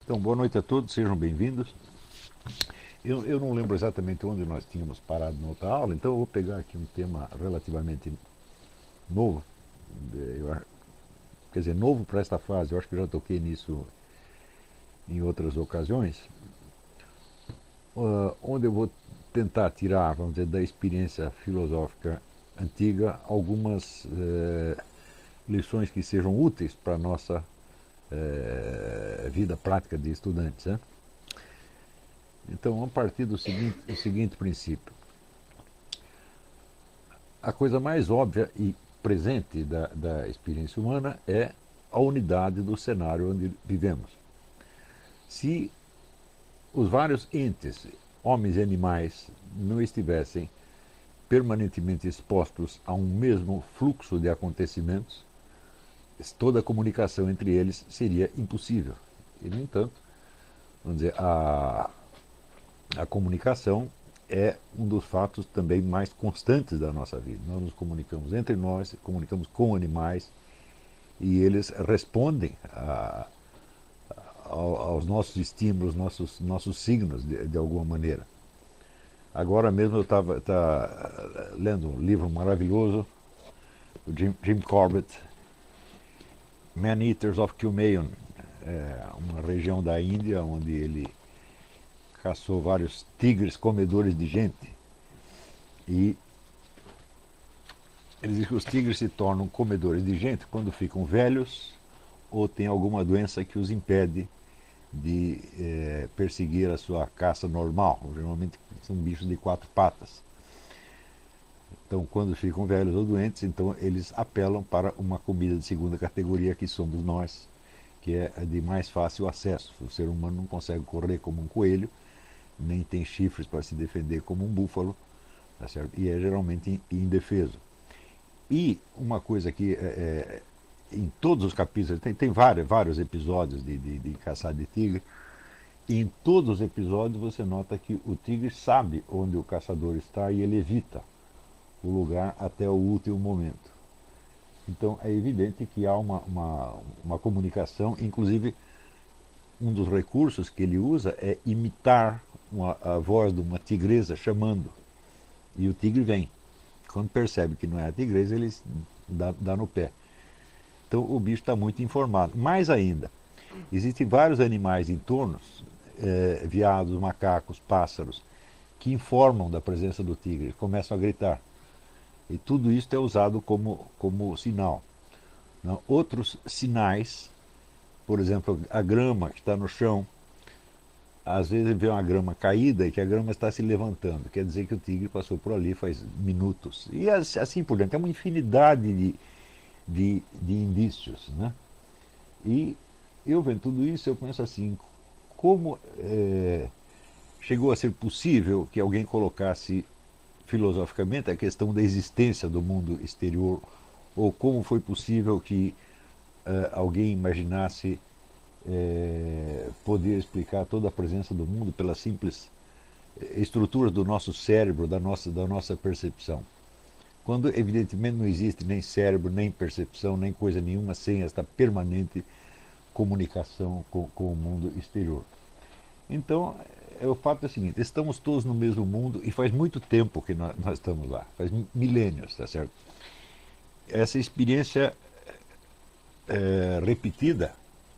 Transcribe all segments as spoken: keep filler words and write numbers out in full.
Então, boa noite a todos, sejam bem-vindos. Eu, eu não lembro exatamente onde nós tínhamos parado na outra aula, então eu vou pegar aqui um tema relativamente novo. Eu, quer dizer, novo para esta fase, eu acho que já toquei nisso em outras ocasiões, uh, onde eu vou tentar tirar, vamos dizer, da experiência filosófica antiga algumas uh, lições que sejam úteis para a nossa uh, vida prática de estudantes. Né? Então, a partir do seguinte, do seguinte princípio. A coisa mais óbvia e presente da, da experiência humana é a unidade do cenário onde vivemos. Se os vários entes, homens e animais, não estivessem permanentemente expostos a um mesmo fluxo de acontecimentos, toda a comunicação entre eles seria impossível. E, no entanto, vamos dizer, a, a comunicação é um dos fatos também mais constantes da nossa vida. Nós nos comunicamos entre nós, comunicamos com animais e eles respondem a, a, aos nossos estímulos, nossos, nossos signos, de, de alguma maneira. Agora mesmo eu estava lendo um livro maravilhoso do Jim, Jim Corbett, Man-Eaters of Kumaon, é uma região da Índia onde ele caçou vários tigres comedores de gente. E ele diz que os tigres se tornam comedores de gente quando ficam velhos ou têm alguma doença que os impede de é, perseguir a sua caça normal. Geralmente são bichos de quatro patas. Então, quando ficam velhos ou doentes, então eles apelam para uma comida de segunda categoria, que somos nós, que é de mais fácil acesso. O ser humano não consegue correr como um coelho, nem tem chifres para se defender como um búfalo, tá certo? E é geralmente indefeso. E uma coisa que é, em todos os capítulos, tem, tem vários, vários episódios de, de, de caçar de tigre, e em todos os episódios você nota que o tigre sabe onde o caçador está e ele evita o lugar até o último momento. Então é evidente que há uma, uma, uma comunicação, inclusive um dos recursos que ele usa é imitar uma, a voz de uma tigresa chamando. E o tigre vem. Quando percebe que não é a tigresa, ele dá, dá no pé. Então o bicho está muito informado. Mais ainda, existem vários animais em torno, é, veados, macacos, pássaros, que informam da presença do tigre, começam a gritar. E tudo isso é usado como, como sinal. Não? Outros sinais, por exemplo, a grama que está no chão, às vezes vê uma grama caída e que a grama está se levantando. Quer dizer que o tigre passou por ali faz minutos. E assim por diante. É uma infinidade de, de, de indícios. Né? E eu vendo tudo isso, eu penso assim, como é, chegou a ser possível que alguém colocasse filosoficamente a questão da existência do mundo exterior, ou como foi possível que uh, alguém imaginasse uh, poder explicar toda a presença do mundo pelas simples estruturas do nosso cérebro, da nossa, da nossa percepção. Quando evidentemente não existe nem cérebro, nem percepção, nem coisa nenhuma sem esta permanente comunicação com, com o mundo exterior. Então, é, o fato é o seguinte, estamos todos no mesmo mundo e faz muito tempo que nós, nós estamos lá, faz milênios, tá certo? Essa experiência é, repetida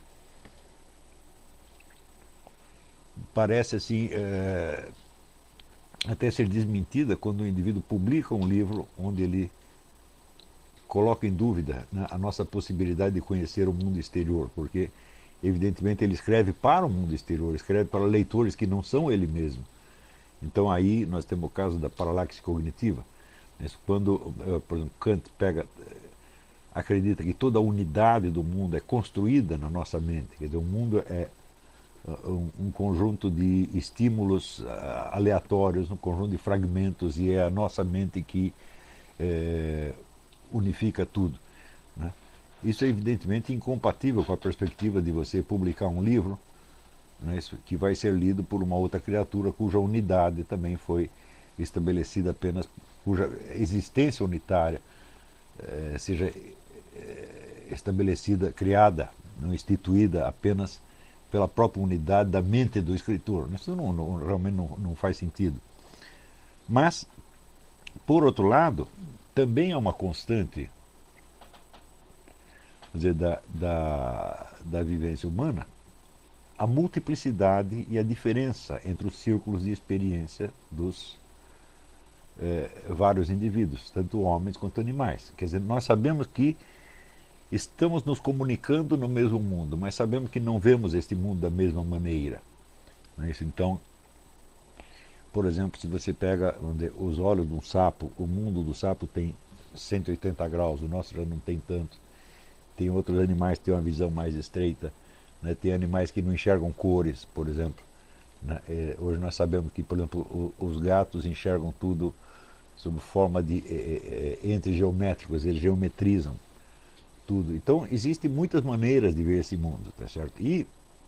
parece assim é, até ser desmentida quando o indivíduo publica um livro onde ele coloca em dúvida, né, a nossa possibilidade de conhecer o mundo exterior, porque evidentemente ele escreve para o mundo exterior, escreve para leitores que não são ele mesmo. Então aí nós temos o caso da paralaxe cognitiva. Quando, por exemplo, Kant pega, acredita que toda a unidade do mundo é construída na nossa mente, quer dizer, o mundo é um, um conjunto de estímulos aleatórios, um conjunto de fragmentos, e é a nossa mente que é, unifica tudo. Né? Isso é evidentemente incompatível com a perspectiva de você publicar um livro, né, que vai ser lido por uma outra criatura cuja unidade também foi estabelecida apenas, cuja existência unitária eh, seja eh, estabelecida, criada, não instituída apenas pela própria unidade da mente do escritor. Isso não, não, realmente não, não faz sentido. Mas, por outro lado, também é uma constante, quer dizer, da, da, da vivência humana a multiplicidade e a diferença entre os círculos de experiência dos eh, vários indivíduos, tanto homens quanto animais. Quer dizer, nós sabemos que estamos nos comunicando no mesmo mundo, mas sabemos que não vemos este mundo da mesma maneira. Não é isso? Então, por exemplo, se você pega os olhos de um sapo, o mundo do sapo tem cento e oitenta graus, o nosso já não tem tanto. Tem outros animais que têm uma visão mais estreita, né? Tem animais que não enxergam cores, por exemplo. Né? É, hoje nós sabemos que, por exemplo, o, os gatos enxergam tudo sob forma de é, é, entes geométricos, eles geometrizam tudo. Então, existem muitas maneiras de ver esse mundo, tá certo? E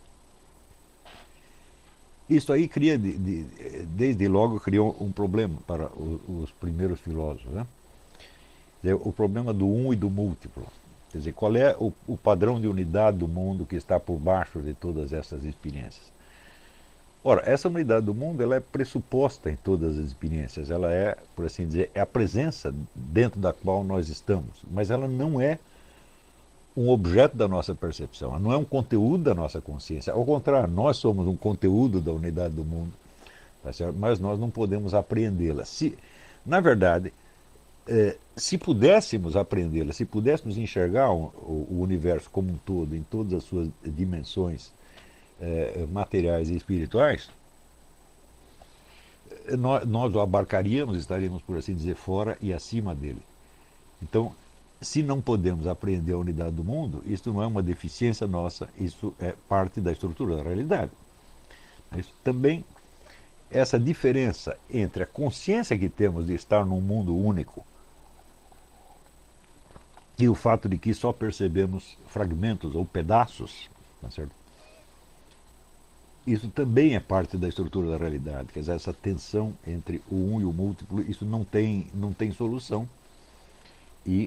isso aí cria, de, de, desde logo, criou um problema para os, os primeiros filósofos, né? O problema do um e do múltiplo. Quer dizer, qual é o, o padrão de unidade do mundo que está por baixo de todas essas experiências? Ora, essa unidade do mundo ela é pressuposta em todas as experiências. Ela é, por assim dizer, é a presença dentro da qual nós estamos. Mas ela não é um objeto da nossa percepção, ela não é um conteúdo da nossa consciência. Ao contrário, nós somos um conteúdo da unidade do mundo, tá certo? Mas nós não podemos apreendê-la. Se, na verdade, é, se pudéssemos apreendê-la, se pudéssemos enxergar o, o, universo como um todo, em todas as suas dimensões é, materiais e espirituais, nós, nós o abarcaríamos, estaríamos, por assim dizer, fora e acima dele. Então, se não podemos apreender a unidade do mundo, isso não é uma deficiência nossa, isso é parte da estrutura da realidade. Isso também, essa diferença entre a consciência que temos de estar num mundo único e o fato de que só percebemos fragmentos ou pedaços, tá certo? Isso também é parte da estrutura da realidade. Quer dizer, essa tensão entre o um e o múltiplo, isso não tem, não tem solução. E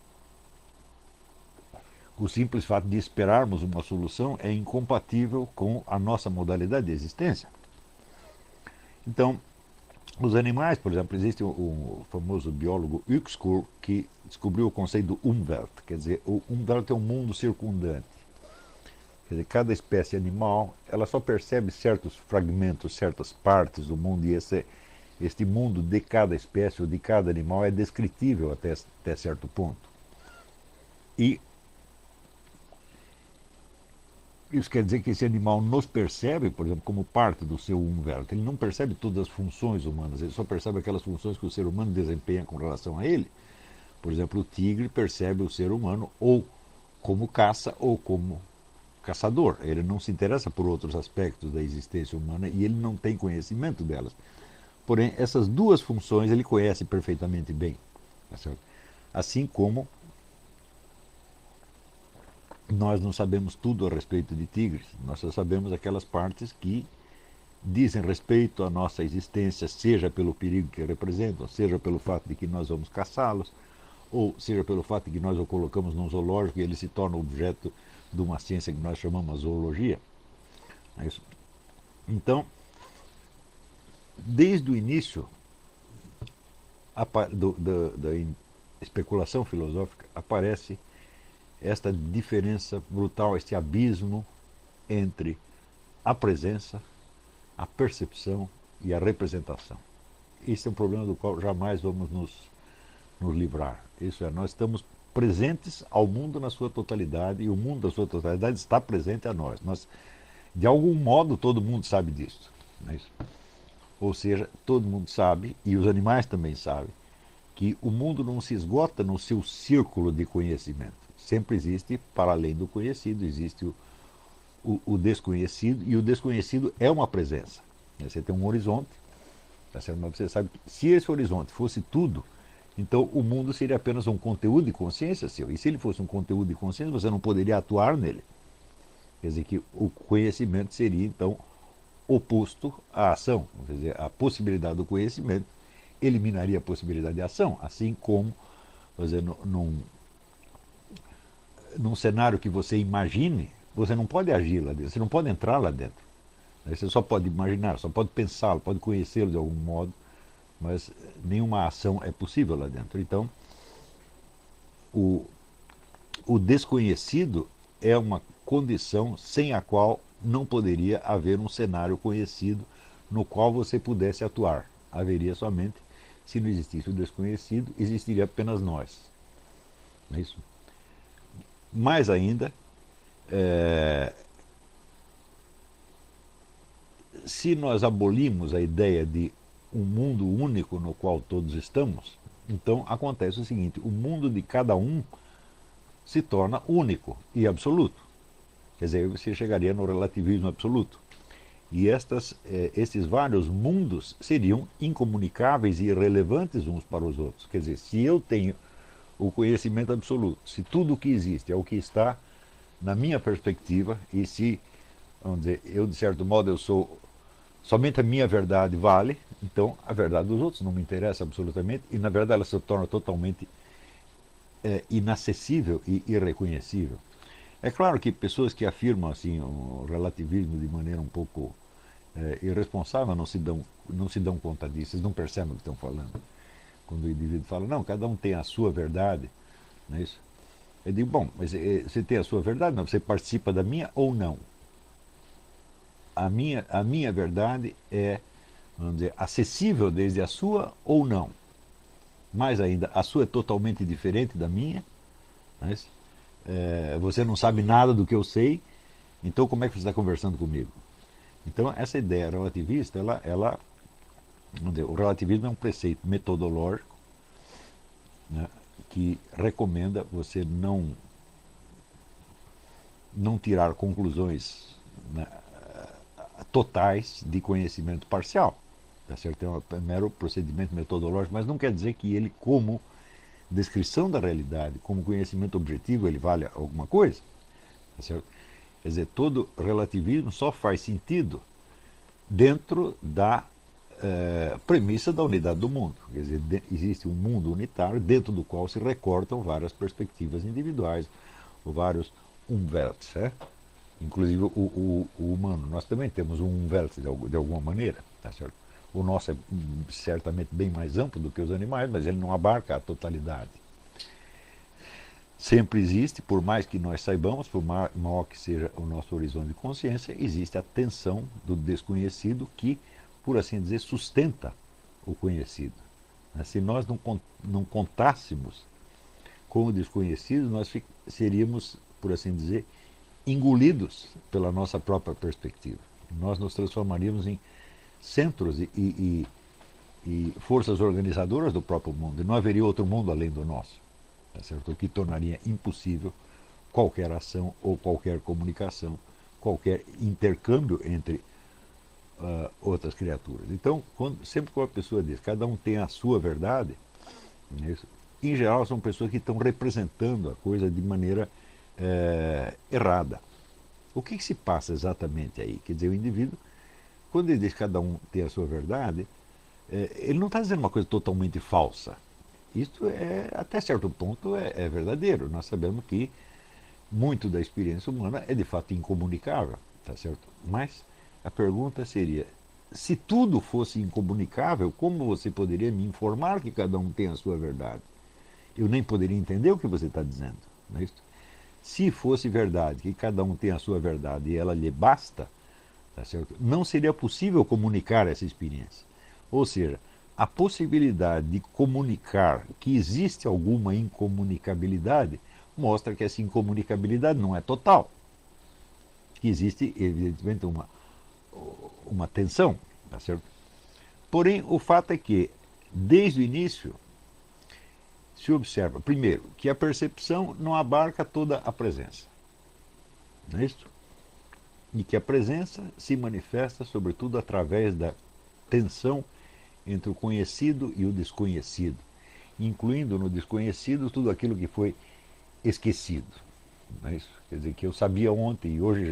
o simples fato de esperarmos uma solução é incompatível com a nossa modalidade de existência. Então, os animais, por exemplo, existe o, o famoso biólogo Uexküll que descobriu o conceito do Umwelt, quer dizer, o Umwelt é um mundo circundante. Quer dizer, cada espécie animal, ela só percebe certos fragmentos, certas partes do mundo, e esse, este mundo de cada espécie ou de cada animal é descritível até, até certo ponto. E isso quer dizer que esse animal nos percebe, por exemplo, como parte do seu Umwelt. Ele não percebe todas as funções humanas, ele só percebe aquelas funções que o ser humano desempenha com relação a ele. Por exemplo, o tigre percebe o ser humano ou como caça ou como caçador. Ele não se interessa por outros aspectos da existência humana e ele não tem conhecimento delas. Porém, essas duas funções ele conhece perfeitamente bem. Assim como nós não sabemos tudo a respeito de tigres, nós só sabemos aquelas partes que dizem respeito à nossa existência, seja pelo perigo que representam, seja pelo fato de que nós vamos caçá-los, ou seja pelo fato de que nós o colocamos num zoológico e ele se torna objeto de uma ciência que nós chamamos de zoologia. É isso. Então, desde o início do, do, da especulação filosófica, aparece esta diferença brutal, este abismo entre a presença, a percepção e a representação. Esse é um problema do qual jamais vamos nos, nos livrar. Isso é, nós estamos presentes ao mundo na sua totalidade e o mundo na sua totalidade está presente a nós. Nós de algum modo, todo mundo sabe disso. Não é isso? Ou seja, todo mundo sabe, e os animais também sabem, que o mundo não se esgota no seu círculo de conhecimento. Sempre existe, para além do conhecido, existe o, o, o desconhecido, e o desconhecido é uma presença. Você tem um horizonte, tá certo? Mas você sabe que se esse horizonte fosse tudo, então o mundo seria apenas um conteúdo de consciência seu. E se ele fosse um conteúdo de consciência, você não poderia atuar nele. Quer dizer que o conhecimento seria, então, oposto à ação. Quer dizer, a possibilidade do conhecimento eliminaria a possibilidade de ação, assim como, quer dizer, num, num cenário que você imagine, você não pode agir lá dentro, você não pode entrar lá dentro. Você só pode imaginar, só pode pensá-lo, pode conhecê-lo de algum modo, mas nenhuma ação é possível lá dentro. Então, o, o desconhecido é uma condição sem a qual não poderia haver um cenário conhecido no qual você pudesse atuar. Haveria somente, se não existisse o desconhecido, existiria apenas nós. Não é isso? Mais ainda, é, se nós abolimos a ideia de um mundo único no qual todos estamos, então acontece o seguinte: o mundo de cada um se torna único e absoluto. Quer dizer, você chegaria no relativismo absoluto. E estas, eh, esses vários mundos seriam incomunicáveis e irrelevantes uns para os outros. Quer dizer, se eu tenho o conhecimento absoluto, se tudo o que existe é o que está na minha perspectiva, e se, vamos dizer, eu de certo modo eu sou, somente a minha verdade vale, então a verdade dos outros não me interessa absolutamente, e na verdade ela se torna totalmente é, inacessível e irreconhecível. É claro que pessoas que afirmam assim o relativismo de maneira um pouco é, irresponsável não se dão não se dão conta disso, eles não percebem o que estão falando. Quando o indivíduo fala, não, cada um tem a sua verdade, não é isso? Eu digo, bom, mas é, você tem a sua verdade, mas você participa da minha ou não? A minha, a minha verdade é, vamos dizer, acessível desde a sua ou não? Mais ainda, a sua é totalmente diferente da minha, não é isso? É, você não sabe nada do que eu sei, então como é que você está conversando comigo? Então essa ideia relativista, ela, ela vamos dizer, o relativismo é um preceito metodológico, né, que recomenda você não, não tirar conclusões, né, totais de conhecimento parcial. Tá certo? É um mero procedimento metodológico, mas não quer dizer que ele, como descrição da realidade, como conhecimento objetivo, ele vale alguma coisa. Tá certo? Quer dizer, todo relativismo só faz sentido dentro da eh, premissa da unidade do mundo. Quer dizer, de, existe um mundo unitário dentro do qual se recortam várias perspectivas individuais, ou vários umwelts, é? Inclusive o, o, o humano. Nós também temos um umwelt de, de alguma maneira, tá certo? O nosso é certamente bem mais amplo do que os animais, mas ele não abarca a totalidade. Sempre existe, por mais que nós saibamos, por maior que seja o nosso horizonte de consciência, existe a tensão do desconhecido que, por assim dizer, sustenta o conhecido. Se nós não, não contássemos com o desconhecido, nós seríamos, por assim dizer, engolidos pela nossa própria perspectiva. Nós nos transformaríamos em centros e, e, e forças organizadoras do próprio mundo. E não haveria outro mundo além do nosso. Tá certo? O que tornaria impossível qualquer ação ou qualquer comunicação, qualquer intercâmbio entre uh, outras criaturas. Então, quando, sempre que uma pessoa diz cada um tem a sua verdade, né, em geral são pessoas que estão representando a coisa de maneira é, errada. O que, que se passa exatamente aí? Quer dizer, o indivíduo, quando ele diz que cada um tem a sua verdade, é, ele não está dizendo uma coisa totalmente falsa. Isso, é, até certo ponto, é, é verdadeiro. Nós sabemos que muito da experiência humana é de fato incomunicável, tá certo? Mas a pergunta seria, se tudo fosse incomunicável, como você poderia me informar que cada um tem a sua verdade? Eu nem poderia entender o que você está dizendo, não é isso? Se fosse verdade que cada um tem a sua verdade e ela lhe basta, tá certo? Não seria possível comunicar essa experiência. Ou seja, a possibilidade de comunicar que existe alguma incomunicabilidade mostra que essa incomunicabilidade não é total. Que existe, evidentemente, uma, uma tensão, tá certo? Porém, o fato é que, desde o início, se observa, primeiro, que a percepção não abarca toda a presença. Não é isso? E que a presença se manifesta, sobretudo, através da tensão entre o conhecido e o desconhecido, incluindo no desconhecido tudo aquilo que foi esquecido. Não é isso? Quer dizer, que eu sabia ontem e hoje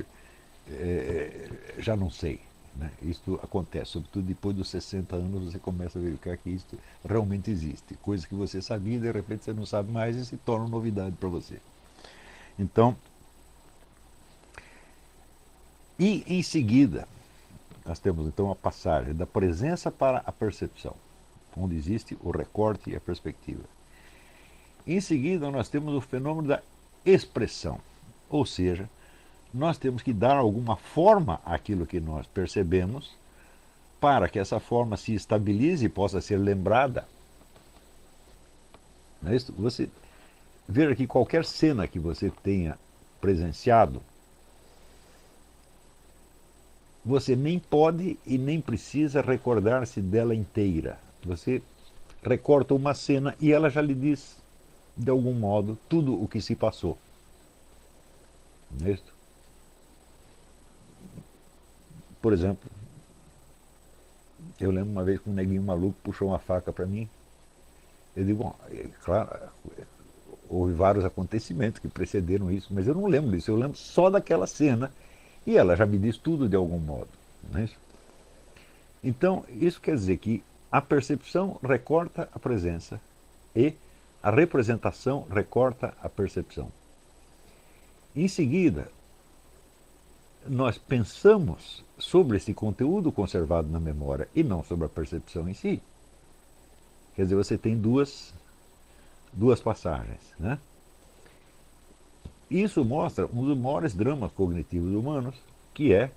é, já não sei. Né? Isso acontece, sobretudo depois dos sessenta anos você começa a verificar que isso realmente existe. Coisas que você sabia e de repente você não sabe mais e se torna novidade para você. Então, E em seguida, nós temos então a passagem da presença para a percepção, onde existe o recorte e a perspectiva. Em seguida, nós temos o fenômeno da expressão, ou seja, nós temos que dar alguma forma àquilo que nós percebemos para que essa forma se estabilize e possa ser lembrada. Não é isso? Você veja que qualquer cena que você tenha presenciado, você nem pode e nem precisa recordar-se dela inteira. Você recorta uma cena e ela já lhe diz, de algum modo, tudo o que se passou. Não é isso? Por exemplo, eu lembro uma vez que um neguinho maluco puxou uma faca para mim. Eu digo, bom, é, claro, houve vários acontecimentos que precederam isso, mas eu não lembro disso, eu lembro só daquela cena e ela já me diz tudo de algum modo. Não é isso? Então, isso quer dizer que a percepção recorta a presença e a representação recorta a percepção. Em seguida, nós pensamos sobre esse conteúdo conservado na memória e não sobre a percepção em si. Quer dizer, você tem duas, duas passagens, né? Isso mostra um dos maiores dramas cognitivos humanos, que é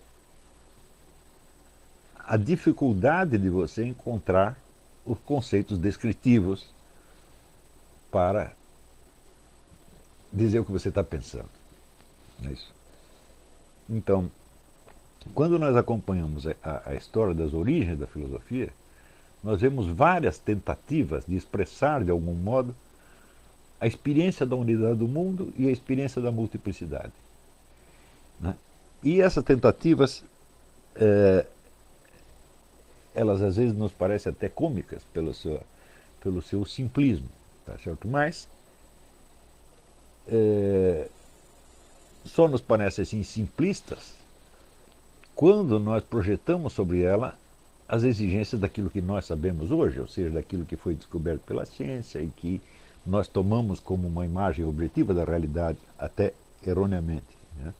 a dificuldade de você encontrar os conceitos descritivos para dizer o que você está pensando. Não é isso? Então, quando nós acompanhamos a, a história das origens da filosofia, nós vemos várias tentativas de expressar, de algum modo, a experiência da unidade do mundo e a experiência da multiplicidade. Né? E essas tentativas, é, elas às vezes nos parecem até cômicas pelo seu, pelo seu simplismo, tá certo? Mas é, só nos parecem assim simplistas quando nós projetamos sobre ela as exigências daquilo que nós sabemos hoje, ou seja, daquilo que foi descoberto pela ciência e que nós tomamos como uma imagem objetiva da realidade, até erroneamente. Né?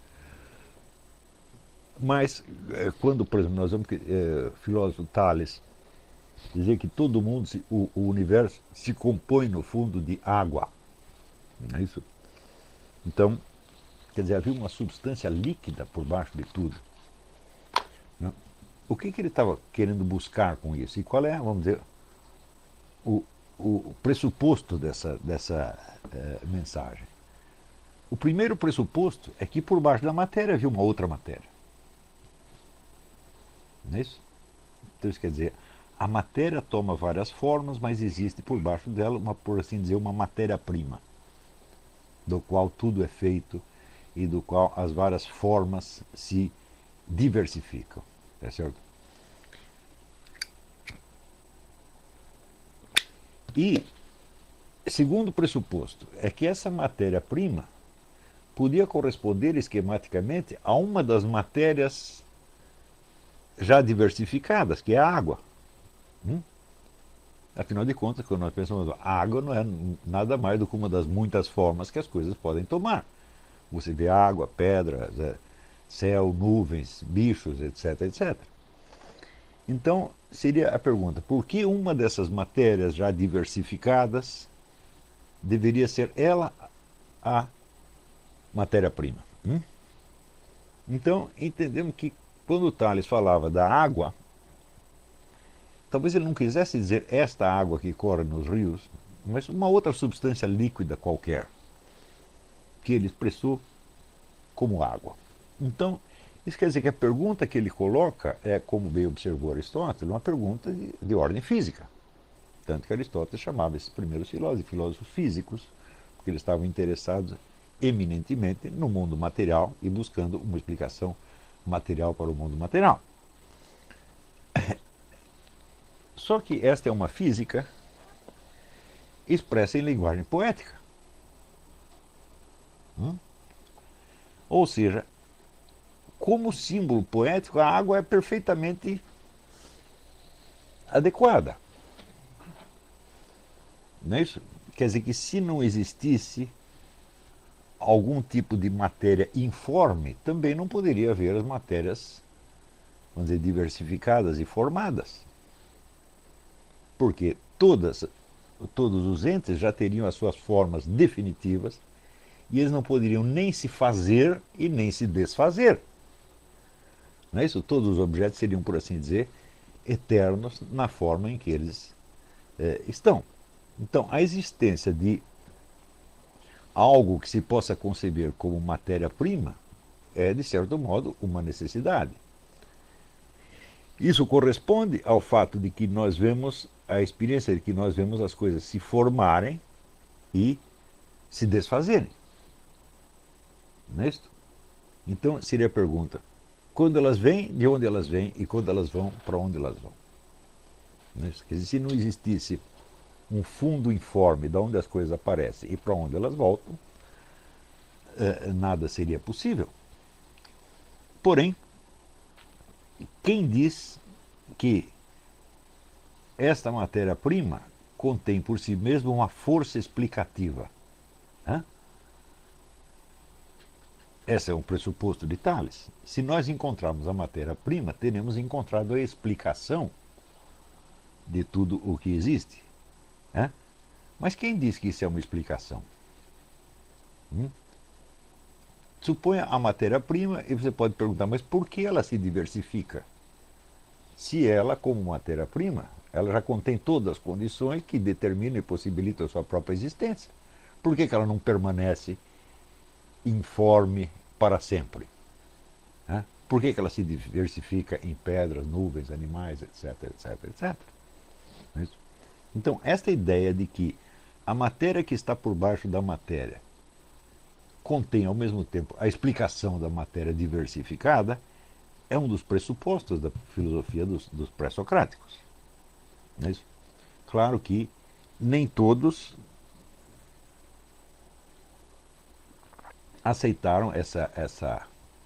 Mas, quando, por exemplo, nós vemos que é, filósofo Tales dizer que todo mundo, se, o, o universo se compõe no fundo de água, não é isso? Então, quer dizer, havia uma substância líquida por baixo de tudo. Né? O que, que ele estava querendo buscar com isso? E qual é, vamos dizer, o, o pressuposto dessa, dessa eh, mensagem? O primeiro pressuposto é que por baixo da matéria havia uma outra matéria. Não é isso? Então isso quer dizer, a matéria toma várias formas, mas existe por baixo dela, uma, por assim dizer, uma matéria-prima, do qual tudo é feito e do qual as várias formas se diversificam. É certo? E segundo pressuposto é que essa matéria-prima podia corresponder esquematicamente a uma das matérias já diversificadas, que é a água. Hum? Afinal de contas, quando nós pensamos, a água não é nada mais do que uma das muitas formas que as coisas podem tomar. Você vê água, pedras, céu, nuvens, bichos, etc, etcétera. Então, seria a pergunta, por que uma dessas matérias já diversificadas deveria ser ela a matéria-prima? Hum? Então, entendemos que quando o Tales falava da água, talvez ele não quisesse dizer esta água que corre nos rios, mas uma outra substância líquida qualquer, que ele expressou como água. Então, isso quer dizer que a pergunta que ele coloca é, como bem observou Aristóteles, uma pergunta de, de ordem física. Tanto que Aristóteles chamava esses primeiros filósofos de filósofos físicos, porque eles estavam interessados eminentemente no mundo material e buscando uma explicação material para o mundo material. Só que esta é uma física expressa em linguagem poética. Hum? Ou seja, como símbolo poético, a água é perfeitamente adequada. Não é isso? Quer dizer que se não existisse algum tipo de matéria informe, também não poderia haver as matérias, vamos dizer, diversificadas e formadas. Porque todas, todos os entes já teriam as suas formas definitivas e eles não poderiam nem se fazer e nem se desfazer. Não é isso? Todos os objetos seriam, por assim dizer, eternos na forma em que eles é, estão. Então, a existência de algo que se possa conceber como matéria-prima é, de certo modo, uma necessidade. Isso corresponde ao fato de que nós vemos, a experiência de que nós vemos as coisas se formarem e se desfazerem. Não é isso? Então, seria a pergunta: quando elas vêm, de onde elas vêm, e quando elas vão, para onde elas vão? Não é isso? Quer dizer, se não existisse um fundo informe de onde as coisas aparecem e para onde elas voltam, nada seria possível. Porém, quem diz que esta matéria-prima contém por si mesma uma força explicativa? Hã? Esse é um pressuposto de Tales. Se nós encontrarmos a matéria-prima, teremos encontrado a explicação de tudo o que existe. Hã? Mas quem diz que isso é uma explicação? Hum? Suponha a matéria-prima e você pode perguntar, mas por que ela se diversifica? Se ela, como matéria-prima, ela já contém todas as condições que determinam e possibilitam a sua própria existência. Por que, que ela não permanece informe para sempre? Né? Por que, que ela se diversifica em pedras, nuvens, animais, etc, etc, etcétera. Então, esta ideia de que a matéria que está por baixo da matéria contém ao mesmo tempo a explicação da matéria diversificada é um dos pressupostos da filosofia dos, dos pré-socráticos. Não é isso? Claro que nem todos aceitaram essa, essa,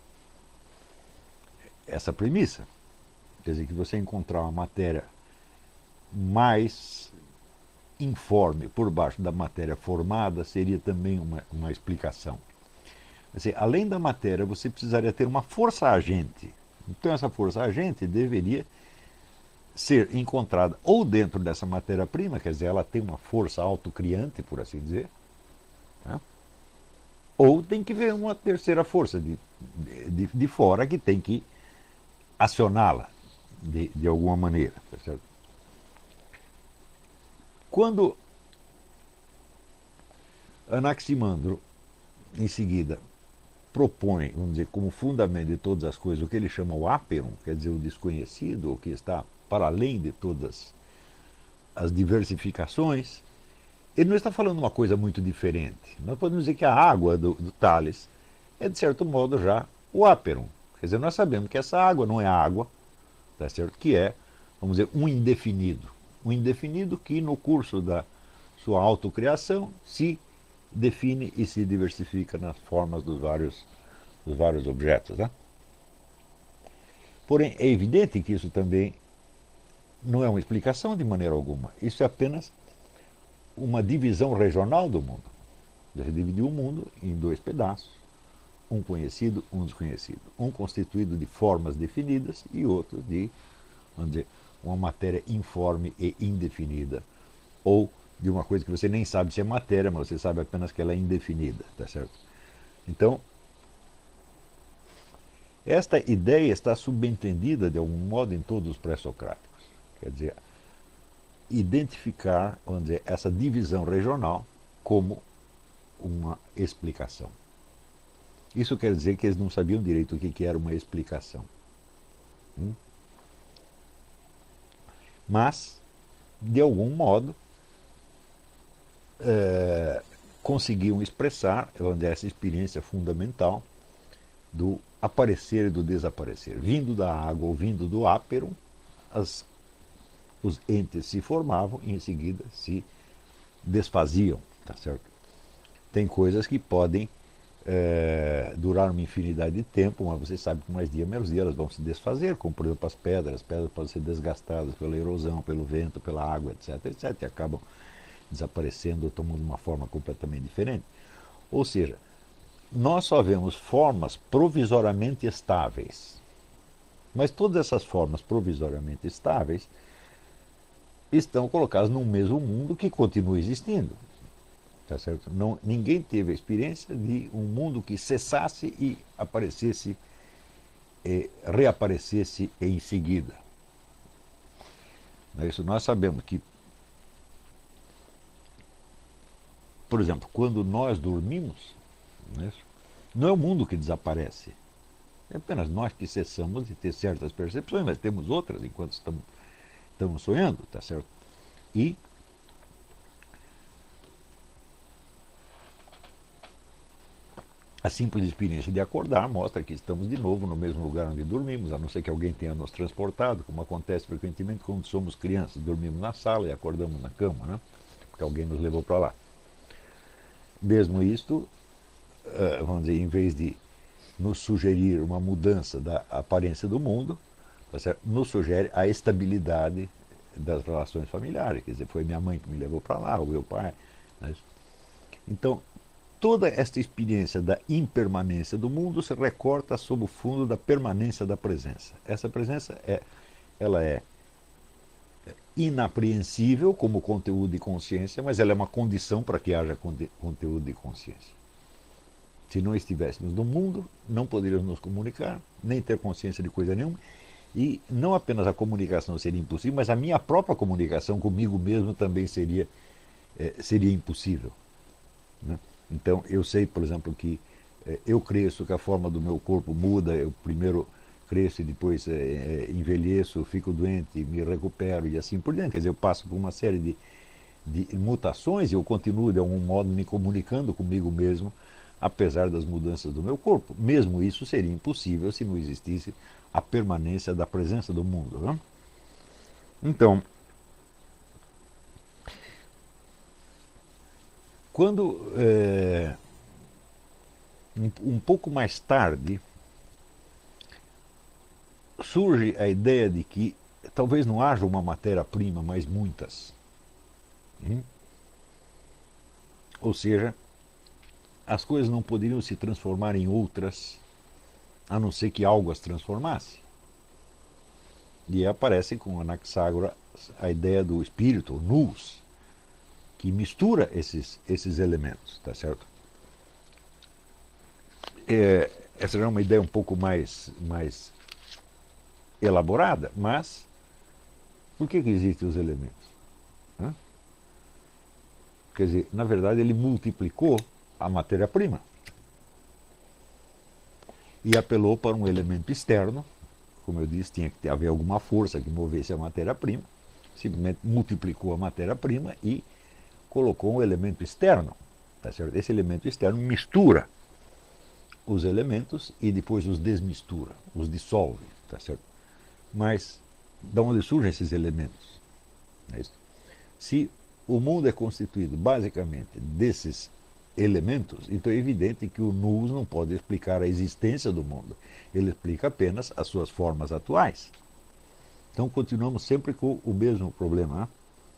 essa premissa. Quer dizer, que você encontrar uma matéria mais informe por baixo da matéria formada seria também uma, uma explicação. Quer dizer, além da matéria, você precisaria ter uma força agente. Então, essa força agente deveria ser encontrada ou dentro dessa matéria-prima, quer dizer, ela tem uma força autocriante, por assim dizer, né? Ou tem que ver uma terceira força de, de, de fora que tem que acioná-la de, de alguma maneira. Tá certo? Quando Anaximandro, em seguida, propõe, vamos dizer, como fundamento de todas as coisas, o que ele chama o áperon, quer dizer, o desconhecido, o que está para além de todas as diversificações, ele não está falando uma coisa muito diferente. Nós podemos dizer que a água do, do Tales é, de certo modo, já o áperon. Quer dizer, nós sabemos que essa água não é água, tá certo? Que é, vamos dizer, um indefinido. Um indefinido que, no curso da sua autocriação, se define e se diversifica nas formas dos vários, dos vários objetos. Né? Porém, é evidente que isso também não é uma explicação de maneira alguma. Isso é apenas uma divisão regional do mundo. Você dividiu o mundo em dois pedaços, um conhecido, um desconhecido. Um constituído de formas definidas e outro de, vamos dizer, uma matéria informe e indefinida. Ou de uma coisa que você nem sabe se é matéria, mas você sabe apenas que ela é indefinida, tá certo? Então, esta ideia está subentendida de algum modo em todos os pré-socráticos. Quer dizer, identificar, vamos dizer, essa divisão regional como uma explicação. Isso quer dizer que eles não sabiam direito o que era uma explicação. Hum? Mas, de algum modo, é, conseguiam expressar, vamos dizer, essa experiência fundamental do aparecer e do desaparecer. Vindo da água ou vindo do áperon, as os entes se formavam e em seguida se desfaziam, tá certo? Tem coisas que podem é, durar uma infinidade de tempo, mas você sabe que mais dia menos dia elas vão se desfazer, como por exemplo as pedras, as pedras podem ser desgastadas pela erosão, pelo vento, pela água, etc, etc, e acabam desaparecendo ou tomando uma forma completamente diferente. Ou seja, nós só vemos formas provisoriamente estáveis. Mas todas essas formas provisoriamente estáveis estão colocadas num mesmo mundo que continua existindo. Tá certo? Não, ninguém teve a experiência de um mundo que cessasse e aparecesse, eh, reaparecesse em seguida. Isso nós sabemos que, por exemplo, quando nós dormimos, não é, não é o mundo que desaparece. É apenas nós que cessamos de ter certas percepções, mas temos outras enquanto estamos, estamos sonhando, tá certo? E a simples experiência de acordar mostra que estamos de novo no mesmo lugar onde dormimos, a não ser que alguém tenha nos transportado, como acontece frequentemente quando somos crianças. Dormimos na sala e acordamos na cama, né? Porque alguém nos levou para lá. Mesmo isto, vamos dizer, em vez de nos sugerir uma mudança da aparência do mundo, nos sugere a estabilidade das relações familiares. Quer dizer, foi minha mãe que me levou para lá, ou meu pai. Né? Então, toda esta experiência da impermanência do mundo se recorta sob o fundo da permanência da presença. Essa presença é, ela é inapreensível como conteúdo de consciência, mas ela é uma condição para que haja conteúdo de consciência. Se não estivéssemos no mundo, não poderíamos nos comunicar, nem ter consciência de coisa nenhuma, e não apenas a comunicação seria impossível, mas a minha própria comunicação comigo mesmo também seria, eh, seria impossível. Né? Então, eu sei, por exemplo, que eh, eu cresço, que a forma do meu corpo muda, eu primeiro cresço e depois eh, envelheço, fico doente, me recupero e assim por diante. Quer dizer, eu passo por uma série de, de mutações e eu continuo, de algum modo, me comunicando comigo mesmo, apesar das mudanças do meu corpo. Mesmo isso seria impossível se não existisse a permanência da presença do mundo. Né? Então, quando é, um, um pouco mais tarde surge a ideia de que talvez não haja uma matéria-prima, mas muitas. Hum? Ou seja, as coisas não poderiam se transformar em outras, a não ser que algo as transformasse. E aparece com Anaxágora a ideia do espírito, nous, que mistura esses, esses elementos, tá certo? É, essa já é uma ideia um pouco mais, mais elaborada, mas por que, que existem os elementos? Hã? Quer dizer, na verdade ele multiplicou a matéria-prima e apelou para um elemento externo. Como eu disse, tinha que haver alguma força que movesse a matéria-prima, simplesmente multiplicou a matéria-prima e colocou um elemento externo. Tá certo? Esse elemento externo mistura os elementos e depois os desmistura, os dissolve. Tá certo? Mas de onde surgem esses elementos? É isso. Se o mundo é constituído basicamente desses elementos, então é evidente que o nous não pode explicar a existência do mundo. Ele explica apenas as suas formas atuais. Então continuamos sempre com o mesmo problema. Né?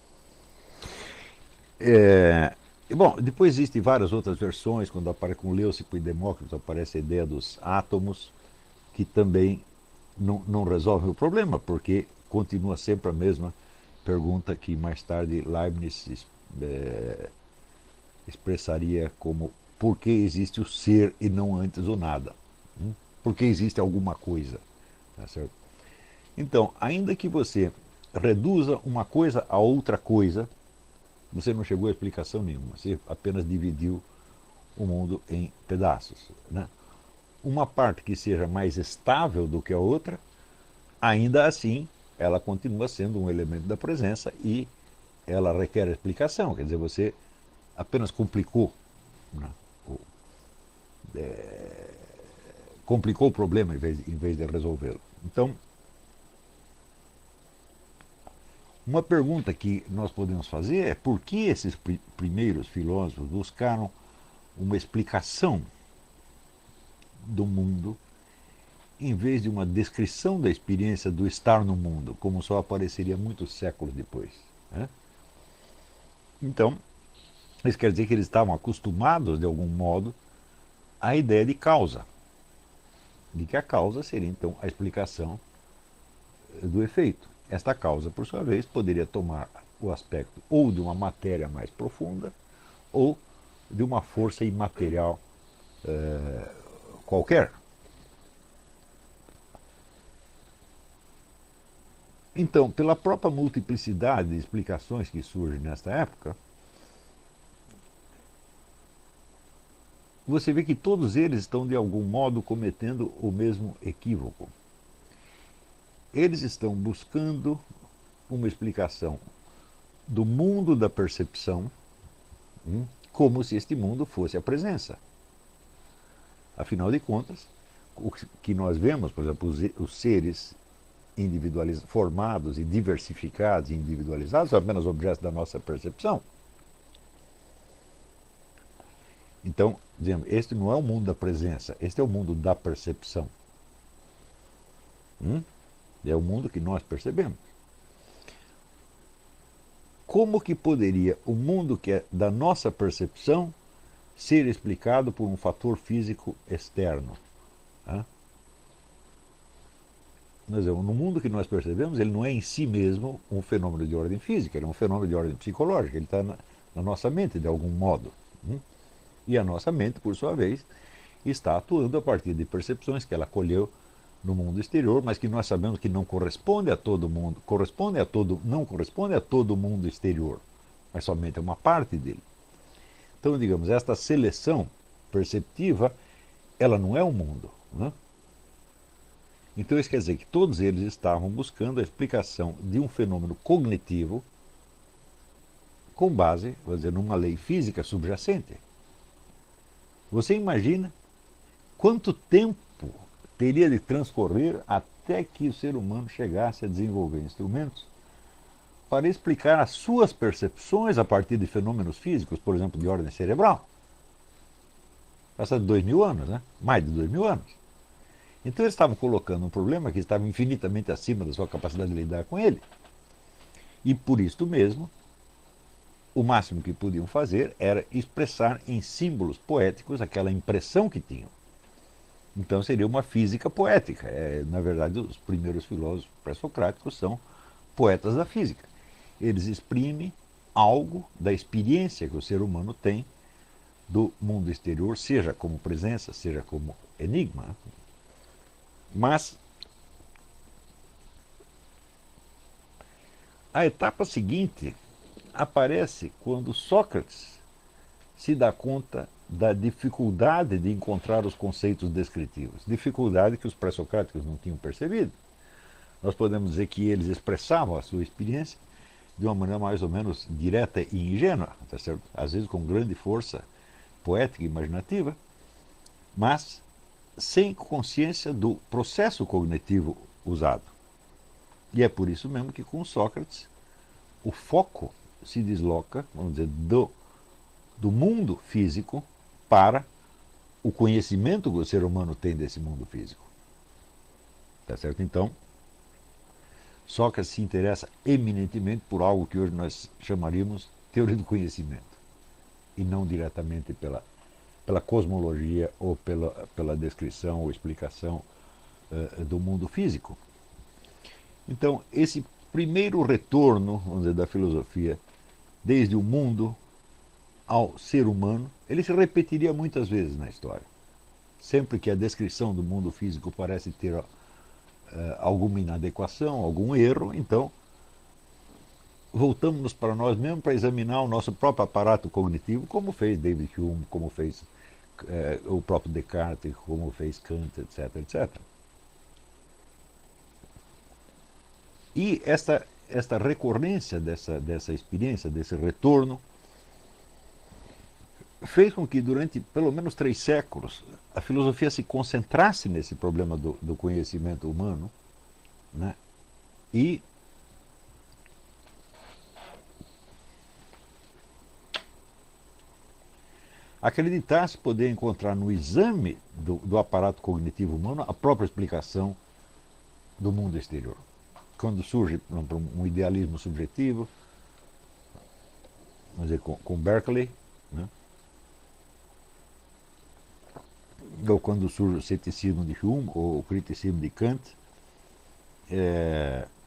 É, bom, depois existem várias outras versões, quando aparece com Leucipo e Demócrito aparece a ideia dos átomos, que também não, não resolve o problema, porque continua sempre a mesma pergunta que mais tarde Leibniz é, expressaria como por que existe o ser e não antes o nada? Hum? Por que existe alguma coisa? Tá certo? Então, ainda que você reduza uma coisa a outra coisa, você não chegou a explicação nenhuma, você apenas dividiu o mundo em pedaços. Né? Uma parte que seja mais estável do que a outra, ainda assim, ela continua sendo um elemento da presença e ela requer explicação. Quer dizer, você apenas complicou, né? o, é, complicou o problema em vez, em vez de resolvê-lo. Então, uma pergunta que nós podemos fazer é por que esses pr primeiros filósofos buscaram uma explicação do mundo em vez de uma descrição da experiência do estar no mundo, como só apareceria muitos séculos depois. Né? Então, isso quer dizer que eles estavam acostumados, de algum modo, a ideia de causa, de que a causa seria então a explicação do efeito. Esta causa, por sua vez, poderia tomar o aspecto ou de uma matéria mais profunda ou de uma força imaterial eh, qualquer. Então, pela própria multiplicidade de explicações que surgem nesta época, você vê que todos eles estão de algum modo cometendo o mesmo equívoco. Eles estão buscando uma explicação do mundo da percepção, hum, como se este mundo fosse a presença. Afinal de contas, o que nós vemos, por exemplo, os, os seres individualizados, formados e diversificados e individualizados, são apenas objetos da nossa percepção. Então, dizemos, este não é o mundo da presença, este é o mundo da percepção. Hum? É o mundo que nós percebemos. Como que poderia o mundo que é da nossa percepção ser explicado por um fator físico externo? Hã? Nós, no mundo que nós percebemos, ele não é em si mesmo um fenômeno de ordem física, ele é um fenômeno de ordem psicológica, ele está na, na nossa mente de algum modo. Hum? E a nossa mente, por sua vez, está atuando a partir de percepções que ela colheu no mundo exterior, mas que nós sabemos que não corresponde a todo mundo, corresponde a todo, não corresponde a todo o mundo exterior, mas somente a uma parte dele. Então, digamos, esta seleção perceptiva, ela não é o mundo, né? Então isso quer dizer que todos eles estavam buscando a explicação de um fenômeno cognitivo com base, vou dizer, numa lei física subjacente. Você imagina quanto tempo teria de transcorrer até que o ser humano chegasse a desenvolver instrumentos para explicar as suas percepções a partir de fenômenos físicos, por exemplo, de ordem cerebral? Passa de dois mil anos, né? Mais de dois mil anos. Então eles estavam colocando um problema que estava infinitamente acima da sua capacidade de lidar com ele. E por isso mesmo, o máximo que podiam fazer era expressar em símbolos poéticos aquela impressão que tinham. Então seria uma física poética. É, na verdade, os primeiros filósofos pré-socráticos são poetas da física. Eles exprimem algo da experiência que o ser humano tem do mundo exterior, seja como presença, seja como enigma. Mas a etapa seguinte aparece quando Sócrates se dá conta da dificuldade de encontrar os conceitos descritivos, dificuldade que os pré-socráticos não tinham percebido. Nós podemos dizer que eles expressavam a sua experiência de uma maneira mais ou menos direta e ingênua, tá certo? Às vezes com grande força poética e imaginativa, mas sem consciência do processo cognitivo usado. E é por isso mesmo que com Sócrates o foco se desloca, vamos dizer, do, do mundo físico para o conhecimento que o ser humano tem desse mundo físico. Tá certo? Então, Sócrates se interessa eminentemente por algo que hoje nós chamaríamos teoria do conhecimento, e não diretamente pela, pela cosmologia ou pela, pela descrição ou explicação uh, do mundo físico. Então, esse primeiro retorno, vamos dizer, da filosofia, desde o mundo ao ser humano, ele se repetiria muitas vezes na história. Sempre que a descrição do mundo físico parece ter uh, alguma inadequação, algum erro, então voltamos para nós mesmos para examinar o nosso próprio aparato cognitivo, como fez David Hume, como fez uh, o próprio Descartes, como fez Kant, etc, etcétera. E esta, esta recorrência dessa, dessa experiência, desse retorno, fez com que durante pelo menos três séculos a filosofia se concentrasse nesse problema do, do conhecimento humano, né? E acreditasse poder encontrar no exame do, do aparato cognitivo humano a própria explicação do mundo exterior. Quando surge um idealismo subjetivo, vamos dizer, com, com Berkeley, né? ou quando surge o ceticismo de Hume, ou o criticismo de Kant, é,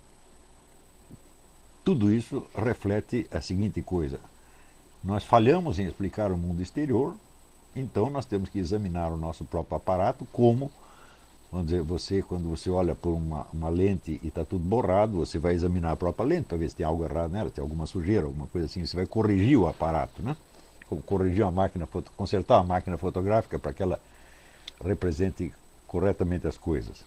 tudo isso reflete a seguinte coisa: nós falhamos em explicar o mundo exterior, então nós temos que examinar o nosso próprio aparato como, vamos dizer, você, quando você olha por uma, uma lente e está tudo borrado, você vai examinar a própria lente para ver se tem algo errado nela, se tem alguma sujeira, alguma coisa assim, você vai corrigir o aparato, né? Como corrigir a máquina, consertar a máquina fotográfica para que ela represente corretamente as coisas.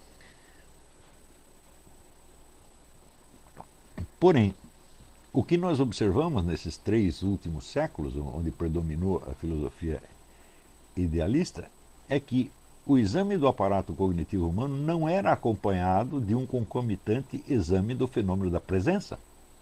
Porém, o que nós observamos nesses três últimos séculos, onde predominou a filosofia idealista, é que o exame do aparato cognitivo humano não era acompanhado de um concomitante exame do fenômeno da presença.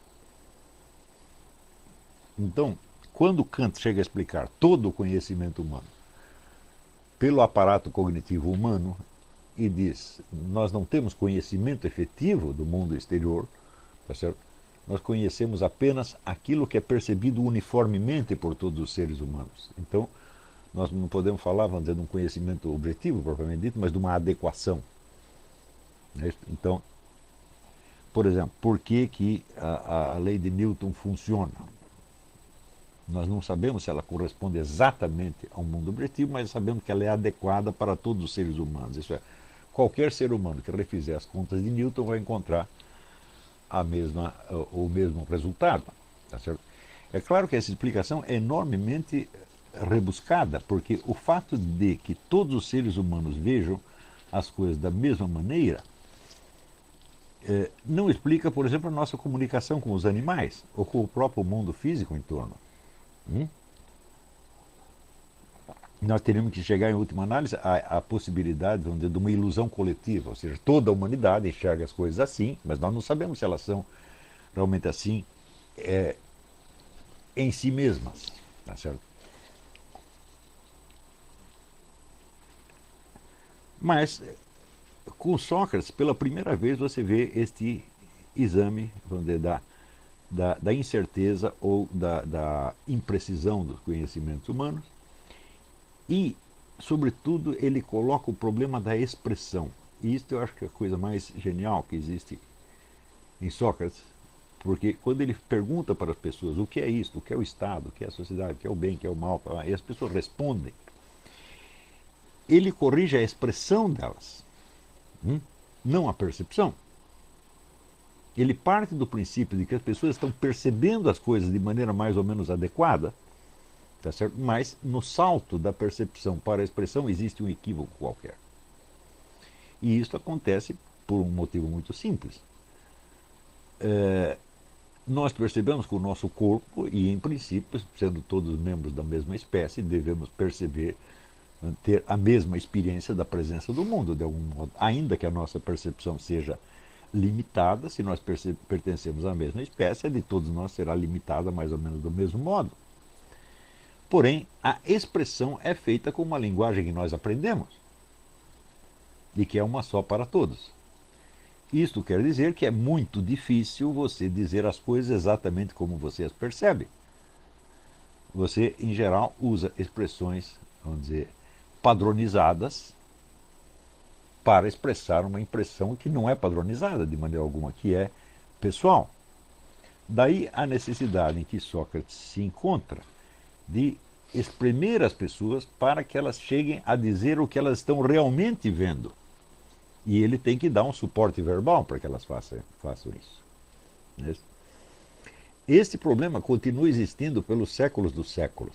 Então, quando Kant chega a explicar todo o conhecimento humano pelo aparato cognitivo humano e diz: nós não temos conhecimento efetivo do mundo exterior, tá certo? Nós conhecemos apenas aquilo que é percebido uniformemente por todos os seres humanos. Então, nós não podemos falar, vamos dizer, de um conhecimento objetivo, propriamente dito, mas de uma adequação. Então, por exemplo, por que, que a, a lei de Newton funciona? Nós não sabemos se ela corresponde exatamente ao mundo objetivo, mas sabemos que ela é adequada para todos os seres humanos. Isso é, qualquer ser humano que refizer as contas de Newton vai encontrar a mesma, o mesmo resultado. Tá certo? É claro que essa explicação é enormemente rebuscada, porque o fato de que todos os seres humanos vejam as coisas da mesma maneira eh, não explica, por exemplo, a nossa comunicação com os animais ou com o próprio mundo físico em torno. Hum? Nós teríamos que chegar, em última análise, à, à possibilidade, vamos dizer, de uma ilusão coletiva, ou seja, toda a humanidade enxerga as coisas assim, mas nós não sabemos se elas são realmente assim é, em si mesmas. Tá certo? Mas, com Sócrates, pela primeira vez você vê este exame, vamos dizer, da, da, da incerteza ou da, da imprecisão dos conhecimentos humanos. E, sobretudo, ele coloca o problema da expressão. E isso eu acho que é a coisa mais genial que existe em Sócrates, porque quando ele pergunta para as pessoas o que é isto, o que é o Estado, o que é a sociedade, o que é o bem, o que é o mal, e as pessoas respondem, ele corrige a expressão delas, não a percepção. Ele parte do princípio de que as pessoas estão percebendo as coisas de maneira mais ou menos adequada, tá certo? Mas no salto da percepção para a expressão existe um equívoco qualquer. E isso acontece por um motivo muito simples. É, nós percebemos que o nosso corpo, e em princípio, sendo todos membros da mesma espécie, devemos perceber, ter a mesma experiência da presença do mundo, de algum modo. Ainda que a nossa percepção seja limitada, se nós pertencemos à mesma espécie, a de todos nós será limitada mais ou menos do mesmo modo. Porém, a expressão é feita com uma linguagem que nós aprendemos e que é uma só para todos. Isto quer dizer que é muito difícil você dizer as coisas exatamente como você as percebe. Você, em geral, usa expressões, vamos dizer, padronizadas para expressar uma impressão que não é padronizada de maneira alguma, que é pessoal. Daí a necessidade em que Sócrates se encontra de espremer as pessoas para que elas cheguem a dizer o que elas estão realmente vendo. E ele tem que dar um suporte verbal para que elas façam, façam isso. Este problema continua existindo pelos séculos dos séculos.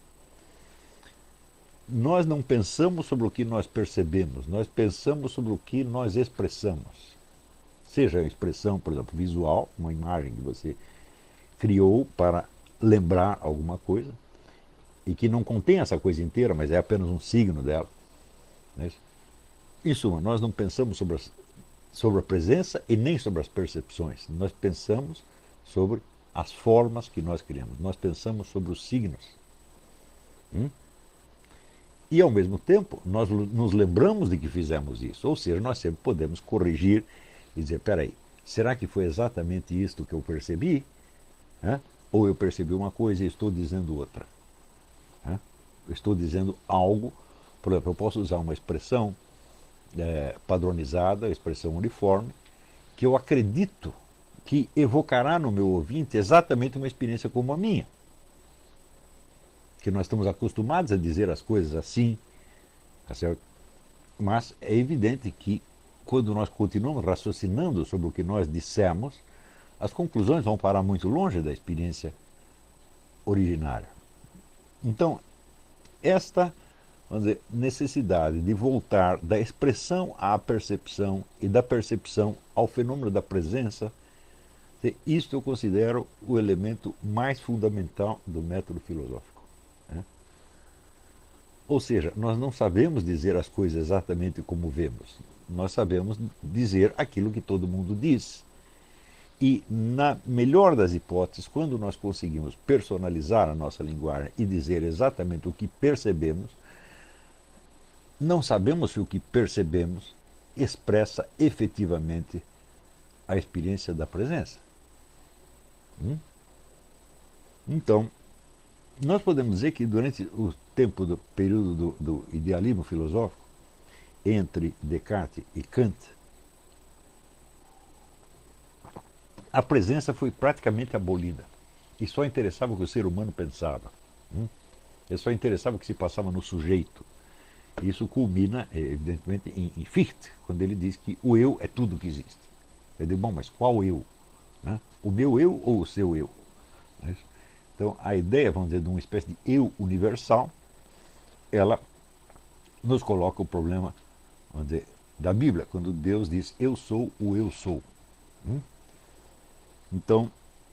Nós não pensamos sobre o que nós percebemos, nós pensamos sobre o que nós expressamos. Seja a expressão, por exemplo, visual, uma imagem que você criou para lembrar alguma coisa, e que não contém essa coisa inteira, mas é apenas um signo dela. Em suma, nós não pensamos sobre, as, sobre a presença e nem sobre as percepções. Nós pensamos sobre as formas que nós criamos. Nós pensamos sobre os signos. Hum? E, ao mesmo tempo, nós nos lembramos de que fizemos isso. Ou seja, nós sempre podemos corrigir e dizer, peraí, será que foi exatamente isto que eu percebi? Hã? Ou eu percebi uma coisa e estou dizendo outra? Hã? Eu estou dizendo algo Por exemplo, eu posso usar uma expressão é, padronizada, expressão uniforme, que eu acredito que evocará no meu ouvinte exatamente uma experiência como a minha. Que nós estamos acostumados a dizer as coisas assim, tá certo? Mas é evidente que quando nós continuamos raciocinando sobre o que nós dissemos, as conclusões vão parar muito longe da experiência originária. Então, esta, vamos dizer, necessidade de voltar da expressão à percepção e da percepção ao fenômeno da presença, isto eu considero o elemento mais fundamental do método filosófico. Né? Ou seja, nós não sabemos dizer as coisas exatamente como vemos, nós sabemos dizer aquilo que todo mundo diz. E, na melhor das hipóteses, quando nós conseguimos personalizar a nossa linguagem e dizer exatamente o que percebemos, não sabemos se o que percebemos expressa efetivamente a experiência da presença. Hum? Então, nós podemos dizer que durante o tempo do período do, do idealismo filosófico, entre Descartes e Kant, a presença foi praticamente abolida. E só interessava o que o ser humano pensava. Hum? E só interessava o que se passava no sujeito. Isso culmina, evidentemente, em, em Fichte, quando ele diz que o eu é tudo que existe. Eu digo, bom, mas qual eu? Né? O meu eu ou o seu eu? Então, a ideia, vamos dizer, de uma espécie de eu universal, ela nos coloca o problema, vamos dizer, da Bíblia, quando Deus diz, eu sou o eu sou. Hum? Então,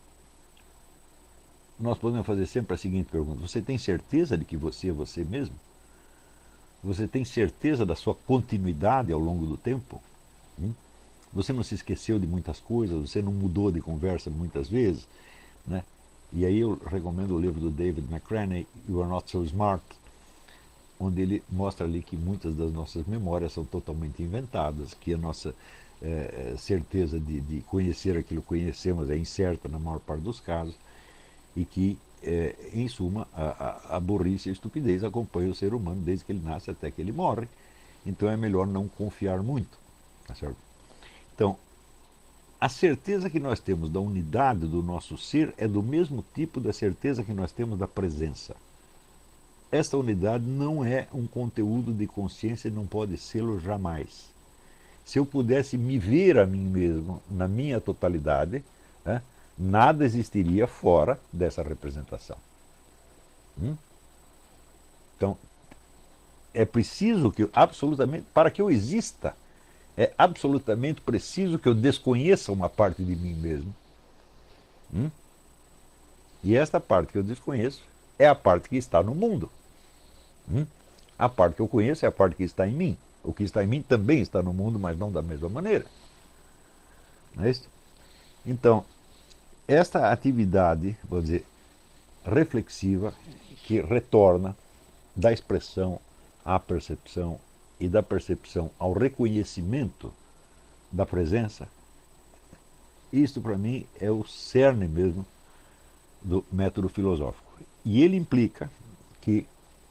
nós podemos fazer sempre a seguinte pergunta: você tem certeza de que você é você mesmo? Você tem certeza da sua continuidade ao longo do tempo? Hum? Você não se esqueceu de muitas coisas? Você não mudou de conversa muitas vezes? Né? E aí eu recomendo o livro do David McCraney, You Are Not So Smart, onde ele mostra ali que muitas das nossas memórias são totalmente inventadas, que a nossa é, certeza de, de conhecer aquilo que conhecemos é incerta na maior parte dos casos, e que, é, em suma, a, a, a burrice e a estupidez acompanham o ser humano desde que ele nasce até que ele morre. Então é melhor não confiar muito. Tá certo? Então, a certeza que nós temos da unidade do nosso ser é do mesmo tipo da certeza que nós temos da presença. Esta unidade não é um conteúdo de consciência e não pode ser-lo jamais. Se eu pudesse me ver a mim mesmo na minha totalidade, né, nada existiria fora dessa representação. Hum? Então, é preciso que, absolutamente, para que eu exista, é absolutamente preciso que eu desconheça uma parte de mim mesmo. Hum? E esta parte que eu desconheço é a parte que está no mundo. Hum? A parte que eu conheço é a parte que está em mim. O que está em mim também está no mundo, mas não da mesma maneira. Não é isso? Então, esta atividade, vou dizer, reflexiva, que retorna da expressão à percepção e da percepção ao reconhecimento da presença, isto para mim é o cerne mesmo do método filosófico. E ele implica que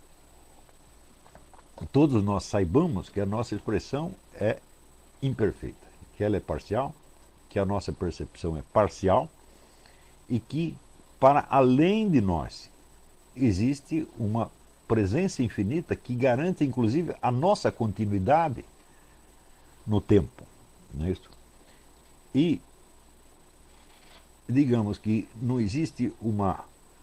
todos nós saibamos que a nossa expressão é imperfeita, que ela é parcial, que a nossa percepção é parcial e que, para além de nós, existe uma presença infinita que garante, inclusive, a nossa continuidade no tempo. Não é isso? E, digamos que não existe uma,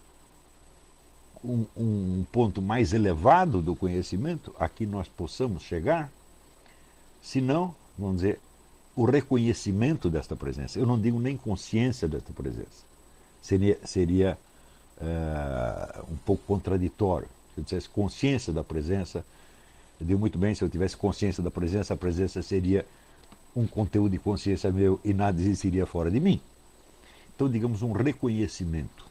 um, um ponto mais elevado do conhecimento a que nós possamos chegar, senão, vamos dizer, o reconhecimento desta presença. Eu não digo nem consciência desta presença. Seria, seria uh, um pouco contraditório. Se eu tivesse consciência da presença, eu digo muito bem, se eu tivesse consciência da presença, a presença seria um conteúdo de consciência meu e nada existiria fora de mim. Então, digamos, um reconhecimento.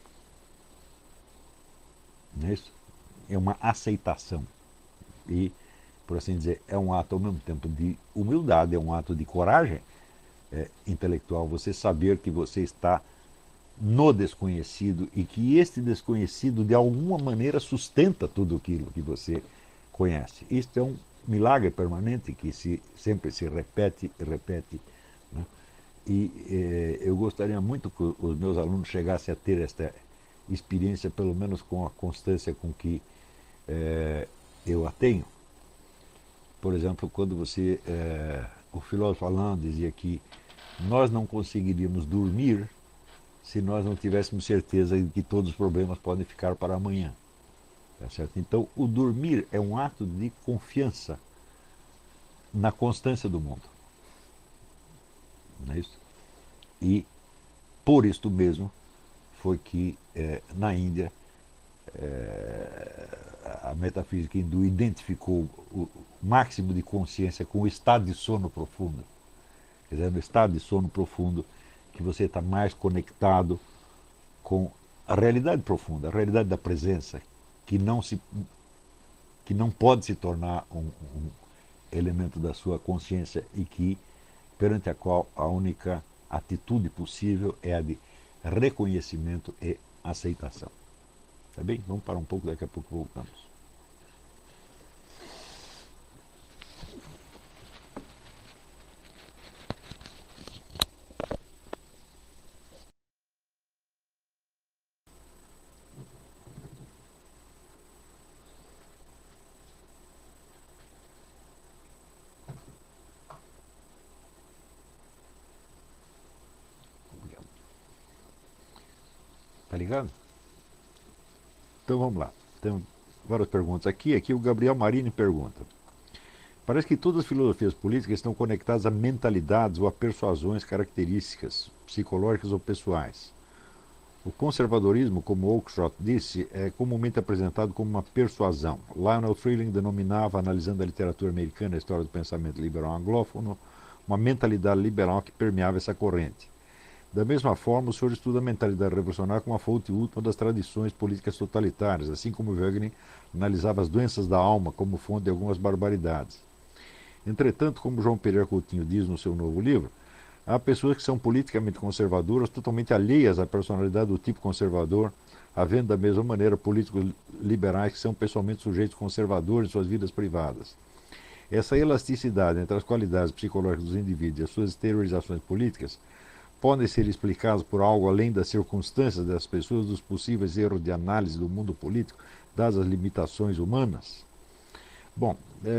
Não é isso? É uma aceitação. E, por assim dizer, é um ato ao mesmo tempo de humildade, é um ato de coragem é, intelectual. Você saber que você está no desconhecido e que este desconhecido de alguma maneira sustenta tudo aquilo que você conhece. Isto é um milagre permanente que se, sempre se repete e repete, né? E eh, eu gostaria muito que os meus alunos chegassem a ter esta experiência, pelo menos com a constância com que eh, eu a tenho. Por exemplo, quando você, eh, o filósofo Alain dizia que nós não conseguiríamos dormir se nós não tivéssemos certeza de que todos os problemas podem ficar para amanhã. Tá certo? Então, o dormir é um ato de confiança na constância do mundo. Não é isso? E, por isto mesmo, foi que eh, na Índia eh, a metafísica hindu identificou o máximo de consciência com o estado de sono profundo. Quer dizer, no estado de sono profundo que você está mais conectado com a realidade profunda, a realidade da presença, que não, se, que não pode se tornar um, um elemento da sua consciência e que, perante a qual a única atitude possível é a de reconhecimento e aceitação. Tá bem? Vamos parar um pouco, daqui a pouco voltamos. Tá ligado? Então vamos lá. Tem várias perguntas aqui. Aqui o Gabriel Marini pergunta: parece que todas as filosofias políticas estão conectadas a mentalidades ou a persuasões características psicológicas ou pessoais. O conservadorismo, como Oakeshott disse, é comumente apresentado como uma persuasão. Lionel Trilling denominava, analisando a literatura americana e a história do pensamento liberal anglófono, uma mentalidade liberal que permeava essa corrente. Da mesma forma, o senhor estuda a mentalidade revolucionária como a fonte última das tradições políticas totalitárias, assim como Wegener analisava as doenças da alma como fonte de algumas barbaridades. Entretanto, como João Pereira Coutinho diz no seu novo livro, há pessoas que são politicamente conservadoras, totalmente alheias à personalidade do tipo conservador, havendo da mesma maneira políticos liberais que são pessoalmente sujeitos conservadores em suas vidas privadas. Essa elasticidade entre as qualidades psicológicas dos indivíduos e as suas exteriorizações políticas podem ser explicados por algo além das circunstâncias das pessoas, dos possíveis erros de análise do mundo político, dadas as limitações humanas? Bom,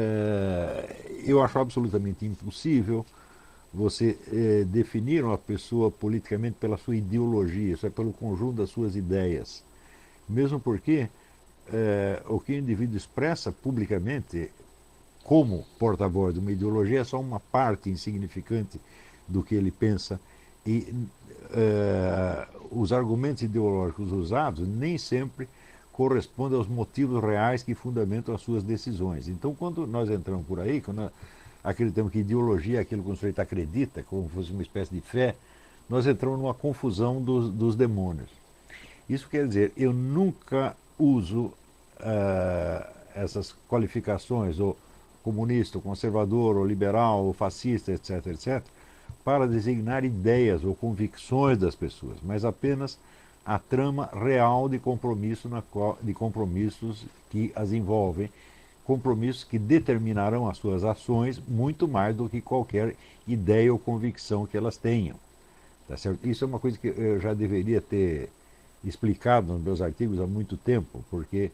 é, eu acho absolutamente impossível você é, definir uma pessoa politicamente pela sua ideologia, isso é pelo conjunto das suas ideias. Mesmo porque é, o que o indivíduo expressa publicamente como porta-voz de uma ideologia é só uma parte insignificante do que ele pensa. E uh, os argumentos ideológicos usados nem sempre correspondem aos motivos reais que fundamentam as suas decisões. Então, quando nós entramos por aí, quando acreditamos que ideologia é aquilo que o sujeito acredita, como se fosse uma espécie de fé, nós entramos numa confusão dos, dos demônios. Isso quer dizer, eu nunca uso uh, essas qualificações, ou comunista, ou conservador, ou liberal, ou fascista, etc, etcétera, para designar ideias ou convicções das pessoas, mas apenas a trama real de, compromisso na qual, de compromissos que as envolvem, compromissos que determinarão as suas ações muito mais do que qualquer ideia ou convicção que elas tenham. Tá certo? Isso é uma coisa que eu já deveria ter explicado nos meus artigos há muito tempo, porque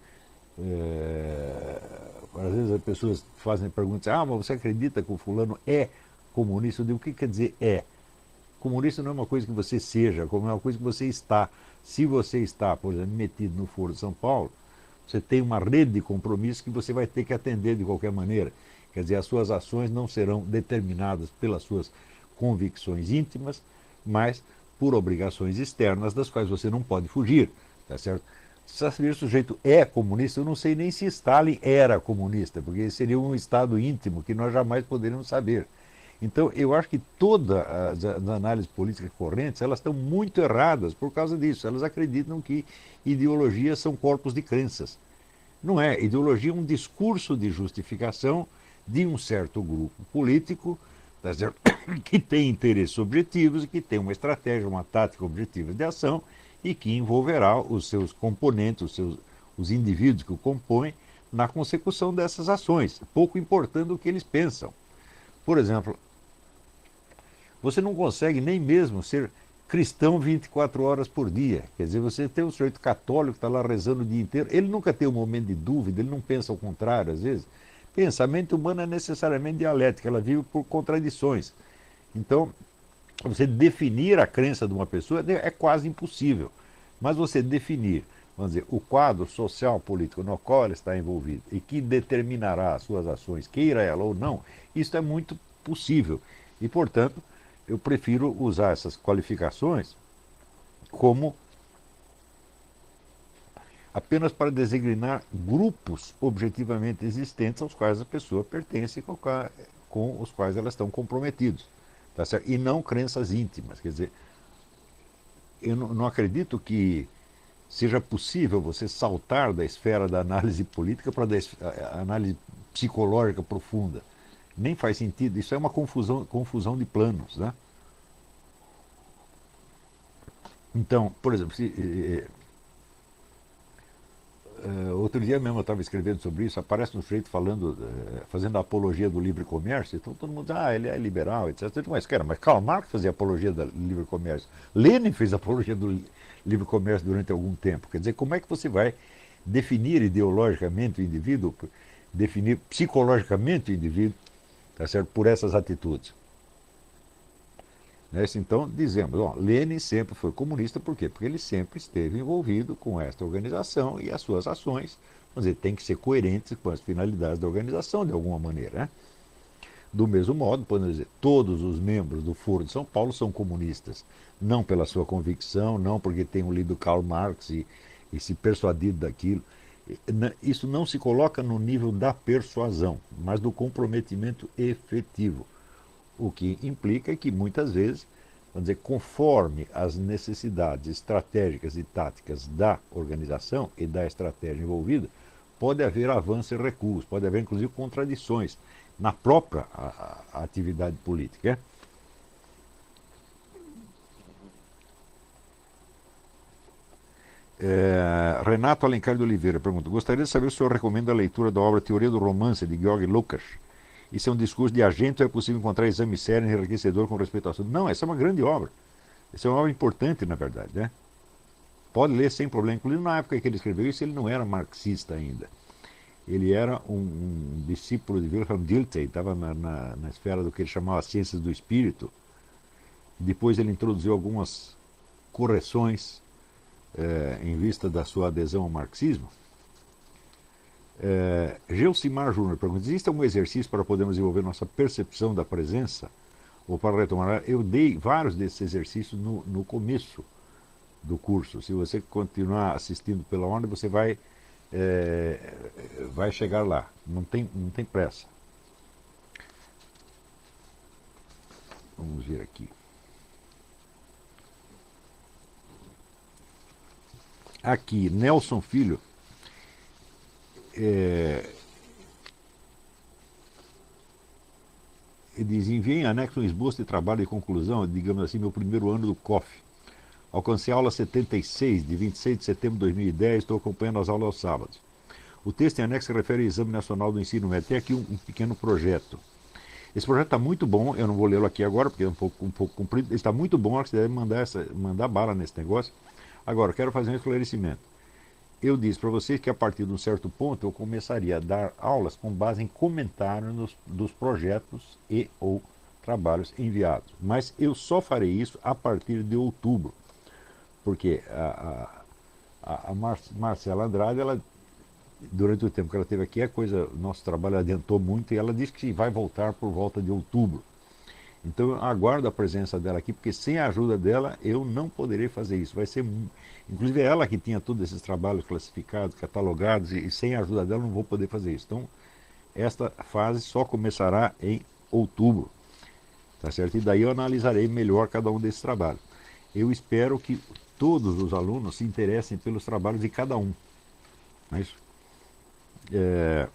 é, às vezes as pessoas fazem perguntas: ah, mas você acredita que o fulano é comunista? Eu digo: o que quer dizer é? Comunista não é uma coisa que você seja, como é uma coisa que você está. Se você está, por exemplo, metido no Foro de São Paulo, você tem uma rede de compromissos que você vai ter que atender de qualquer maneira. Quer dizer, as suas ações não serão determinadas pelas suas convicções íntimas, mas por obrigações externas das quais você não pode fugir, tá certo? Se o sujeito é comunista, eu não sei nem se Stalin era comunista, porque seria um estado íntimo que nós jamais poderíamos saber. Então, eu acho que todas as análises políticas correntes, elas estão muito erradas por causa disso. Elas acreditam que ideologias são corpos de crenças. Não é. Ideologia é um discurso de justificação de um certo grupo político, tá certo? Que tem interesses objetivos e que tem uma estratégia, uma tática objetiva de ação e que envolverá os seus componentes, os, seus, os indivíduos que o compõem, na consecução dessas ações, pouco importando o que eles pensam. Por exemplo, você não consegue nem mesmo ser cristão vinte e quatro horas por dia. Quer dizer, você tem um sujeito católico que está lá rezando o dia inteiro, ele nunca tem um momento de dúvida, ele não pensa ao contrário, às vezes. Pensamento humano é necessariamente dialética, ela vive por contradições. Então, você definir a crença de uma pessoa é quase impossível. Mas você definir, vamos dizer, o quadro social político no qual ela está envolvida e que determinará as suas ações, queira ela ou não, isso é muito possível. E, portanto, eu prefiro usar essas qualificações como apenas para designar grupos objetivamente existentes aos quais a pessoa pertence e com, com os quais elas estão comprometidos. Tá certo? E não crenças íntimas. Quer dizer, eu não, não acredito que seja possível você saltar da esfera da análise política para a análise psicológica profunda. Nem faz sentido. Isso é uma confusão, confusão de planos, né? Então, por exemplo, se, eh, eh, outro dia mesmo eu estava escrevendo sobre isso, aparece um sujeito falando, eh, fazendo a apologia do livre comércio, então todo mundo diz, ah, ele é liberal, etcétera. Mas, cara, mas Karl Marx fazia apologia do livre comércio, Lenin fez apologia do livre comércio durante algum tempo. Quer dizer, como é que você vai definir ideologicamente o indivíduo, definir psicologicamente o indivíduo, tá certo, por essas atitudes? Então, dizemos, ó, Lenin sempre foi comunista, por quê? Porque ele sempre esteve envolvido com esta organização e as suas ações, vamos dizer, tem que ser coerentes com as finalidades da organização, de alguma maneira, né? Do mesmo modo, podemos dizer, todos os membros do Foro de São Paulo são comunistas, não pela sua convicção, não porque tenham lido Karl Marx e, e se persuadido daquilo. Isso não se coloca no nível da persuasão, mas do comprometimento efetivo. O que implica que muitas vezes, vamos dizer, conforme as necessidades estratégicas e táticas da organização e da estratégia envolvida, pode haver avanço e recuos, pode haver inclusive contradições na própria a, a atividade política. É, Renato Alencar de Oliveira pergunta, gostaria de saber se o senhor recomenda a leitura da obra Teoria do Romance, de Georg Lukács. Isso é um discurso de agente ou é possível encontrar exame sério e enriquecedor com respeito ao assunto? Não, essa é uma grande obra. Essa é uma obra importante, na verdade, né? Pode ler sem problema. Inclusive, na época que ele escreveu isso, ele não era marxista ainda. Ele era um, um discípulo de Wilhelm Dilthey, estava na, na, na esfera do que ele chamava Ciências do Espírito. Depois ele introduziu algumas correções eh, em vista da sua adesão ao marxismo. É, Geucimar Júnior pergunta, existe algum exercício para podermos desenvolver nossa percepção da presença? Ou para retomar, eu dei vários desses exercícios no, no começo do curso. Se você continuar assistindo pela ordem, você vai, é, vai chegar lá. Não tem, não tem pressa. Vamos ver aqui. Aqui, Nelson Filho. É, ele diz, enviei em anexo um esboço de trabalho de conclusão, digamos assim, meu primeiro ano do C O F. Alcancei a aula setenta e seis, de vinte e seis de setembro de dois mil e dez, estou acompanhando as aulas aos sábados. O texto em anexo se refere ao Exame Nacional do Ensino Médio. Tem aqui um, um pequeno projeto. Esse projeto está muito bom, eu não vou lê-lo aqui agora, porque é um pouco, um pouco comprido. Ele está muito bom, acho que você deve mandar, essa, mandar bala nesse negócio. Agora, quero fazer um esclarecimento. Eu disse para vocês que a partir de um certo ponto eu começaria a dar aulas com base em comentários nos, dos projetos e ou trabalhos enviados. Mas eu só farei isso a partir de outubro. Porque a, a, a Mar Marcela Andrade, ela, durante o tempo que ela esteve aqui, a coisa, nosso trabalho adiantou muito e ela disse que vai voltar por volta de outubro. Então eu aguardo a presença dela aqui, porque sem a ajuda dela eu não poderei fazer isso. Vai ser, inclusive ela que tinha todos esses trabalhos classificados, catalogados, e, e sem a ajuda dela eu não vou poder fazer isso. Então esta fase só começará em outubro, tá certo? E daí eu analisarei melhor cada um desses trabalhos. Eu espero que todos os alunos se interessem pelos trabalhos de cada um. Não é isso? É...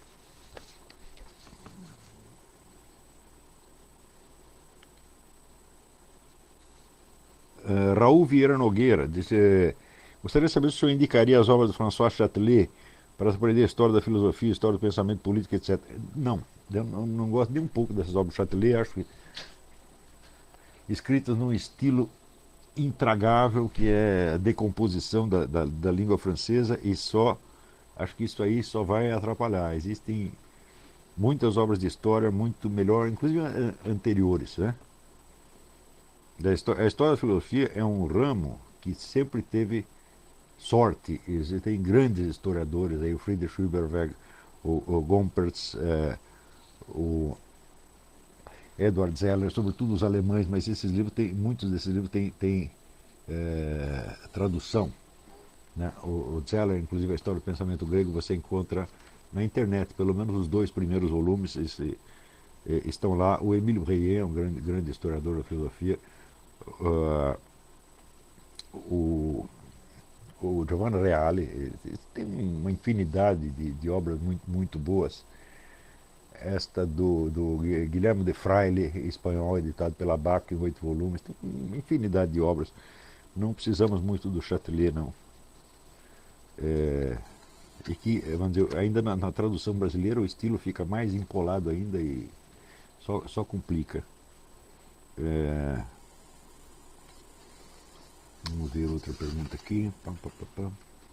Uh, Raul Vieira Nogueira disse, gostaria de saber se o senhor indicaria as obras do François Châtelet para aprender a história da filosofia, história do pensamento político, etcétera. Não, eu não, não gosto nem um pouco dessas obras do Châtelet, acho que escritas num estilo intragável, que é a decomposição da, da, da língua francesa, e só, acho que isso aí só vai atrapalhar. Existem muitas obras de história muito melhor, inclusive anteriores, né? A história da filosofia é um ramo que sempre teve sorte. Existem grandes historiadores, aí, o Friedrich Überweg, o, o Gompertz, é, o Edward Zeller, sobretudo os alemães, mas esses livros têm, muitos desses livros têm, têm é, tradução. Né? O, o Zeller, inclusive a história do pensamento grego, você encontra na internet, pelo menos os dois primeiros volumes esse, é, estão lá. O Emílio Reillet, um grande, grande historiador da filosofia, uh, o, o Giovanni Reale, tem uma infinidade de, de obras muito, muito boas. Esta do, do Guilherme de Fraile, espanhol, editado pela B A C, em oito volumes, tem uma infinidade de obras. Não precisamos muito do Châtelet, não. É, e que, vamos dizer, ainda na, na tradução brasileira o estilo fica mais empolado ainda e só, só complica. É, vamos ver outra pergunta aqui. Pam, pam, pam, pam.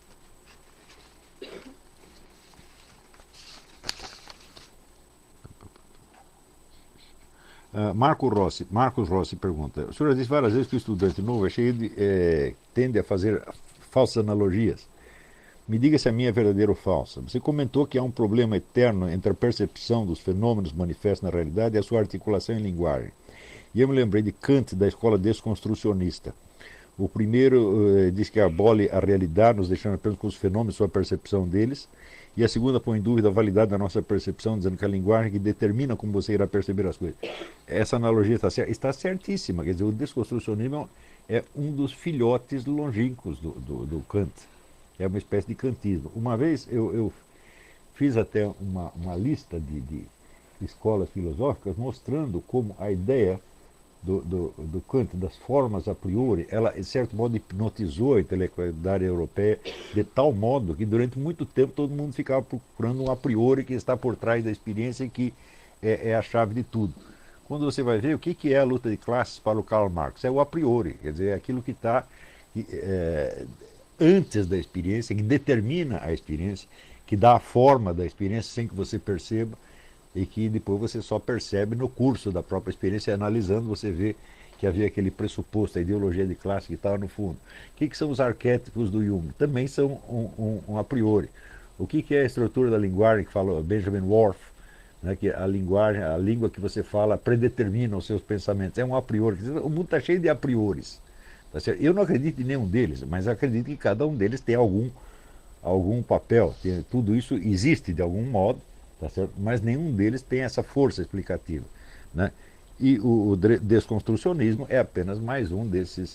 Uh, Marco Rossi, Marcos Rossi pergunta: o senhor já disse várias vezes que o estudante novo é cheio de, é, tende a fazer falsas analogias. Me diga se a minha é verdadeira ou falsa. Você comentou que há um problema eterno entre a percepção dos fenômenos manifestos na realidade e a sua articulação em linguagem. E eu me lembrei de Kant, da escola desconstrucionista. O primeiro uh, diz que abole a realidade, nos deixando apenas com os fenômenos, sua percepção deles. E a segunda põe em dúvida a validade da nossa percepção, dizendo que a linguagem que determina como você irá perceber as coisas. Essa analogia está, cer está certíssima. Quer dizer, o desconstrucionismo é um dos filhotes longínquos do, do, do Kant. É uma espécie de kantismo. Uma vez eu, eu fiz até uma, uma lista de, de escolas filosóficas mostrando como a ideia do, do, do Kant, das formas a priori, ela, de certo modo, hipnotizou a intelectualidade europeia de tal modo que durante muito tempo todo mundo ficava procurando um a priori que está por trás da experiência e que é, é a chave de tudo. Quando você vai ver o que, que é a luta de classes para o Karl Marx, é o a priori, quer dizer, é aquilo que está é, antes da experiência, que determina a experiência, que dá a forma da experiência sem que você perceba, e que depois você só percebe no curso da própria experiência, analisando, você vê que havia aquele pressuposto, a ideologia de classe que estava no fundo. O que, que são os arquétipos do Jung? Também são um, um, um a priori. O que, que é a estrutura da linguagem, que fala Benjamin Worf, né, que a linguagem, a língua que você fala predetermina os seus pensamentos, é um a priori. O mundo está cheio de a prioris. Tá certo? Eu não acredito em nenhum deles, mas acredito que cada um deles tem algum, algum papel. Tem, tudo isso existe de algum modo. Tá certo? Mas nenhum deles tem essa força explicativa. Né? E o, o desconstrucionismo é apenas mais um desses,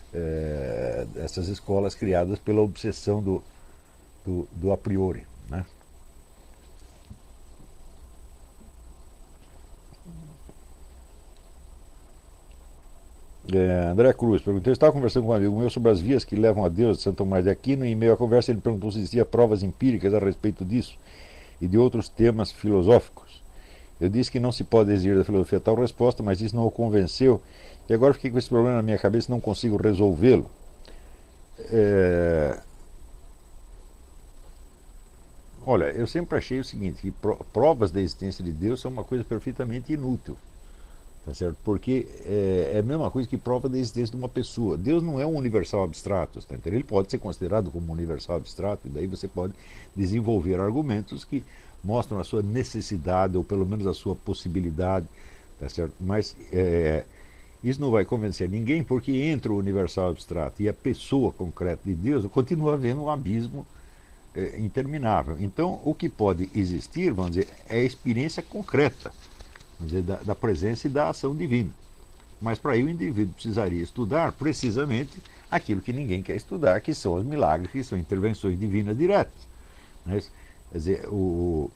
é, dessas escolas criadas pela obsessão do, do, do a priori. Né? É, André Cruz perguntou: eu estava conversando com um amigo meu sobre as vias que levam a Deus de Santo Tomás de Aquino, e em meio à conversa ele perguntou se existia provas empíricas a respeito disso e de outros temas filosóficos. Eu disse que não se pode exigir da filosofia tal resposta, mas isso não o convenceu, e agora fiquei com esse problema na minha cabeça e não consigo resolvê-lo. É... Olha, eu sempre achei o seguinte, que provas da existência de Deus são uma coisa perfeitamente inútil. Tá certo? Porque é, é a mesma coisa que prova da existência de uma pessoa. Deus não é um universal abstrato, tá? Ele pode ser considerado como um universal abstrato, e daí você pode desenvolver argumentos que mostram a sua necessidade, ou pelo menos a sua possibilidade, tá certo? Mas é, isso não vai convencer ninguém, porque entre o universal abstrato e a pessoa concreta de Deus, continua havendo um abismo é, interminável. Então, o que pode existir, vamos dizer, é a experiência concreta, dizer, da, da presença e da ação divina. Mas para aí o indivíduo precisaria estudar precisamente aquilo que ninguém quer estudar, que são os milagres, que são intervenções divinas diretas. Né? Quer dizer, o,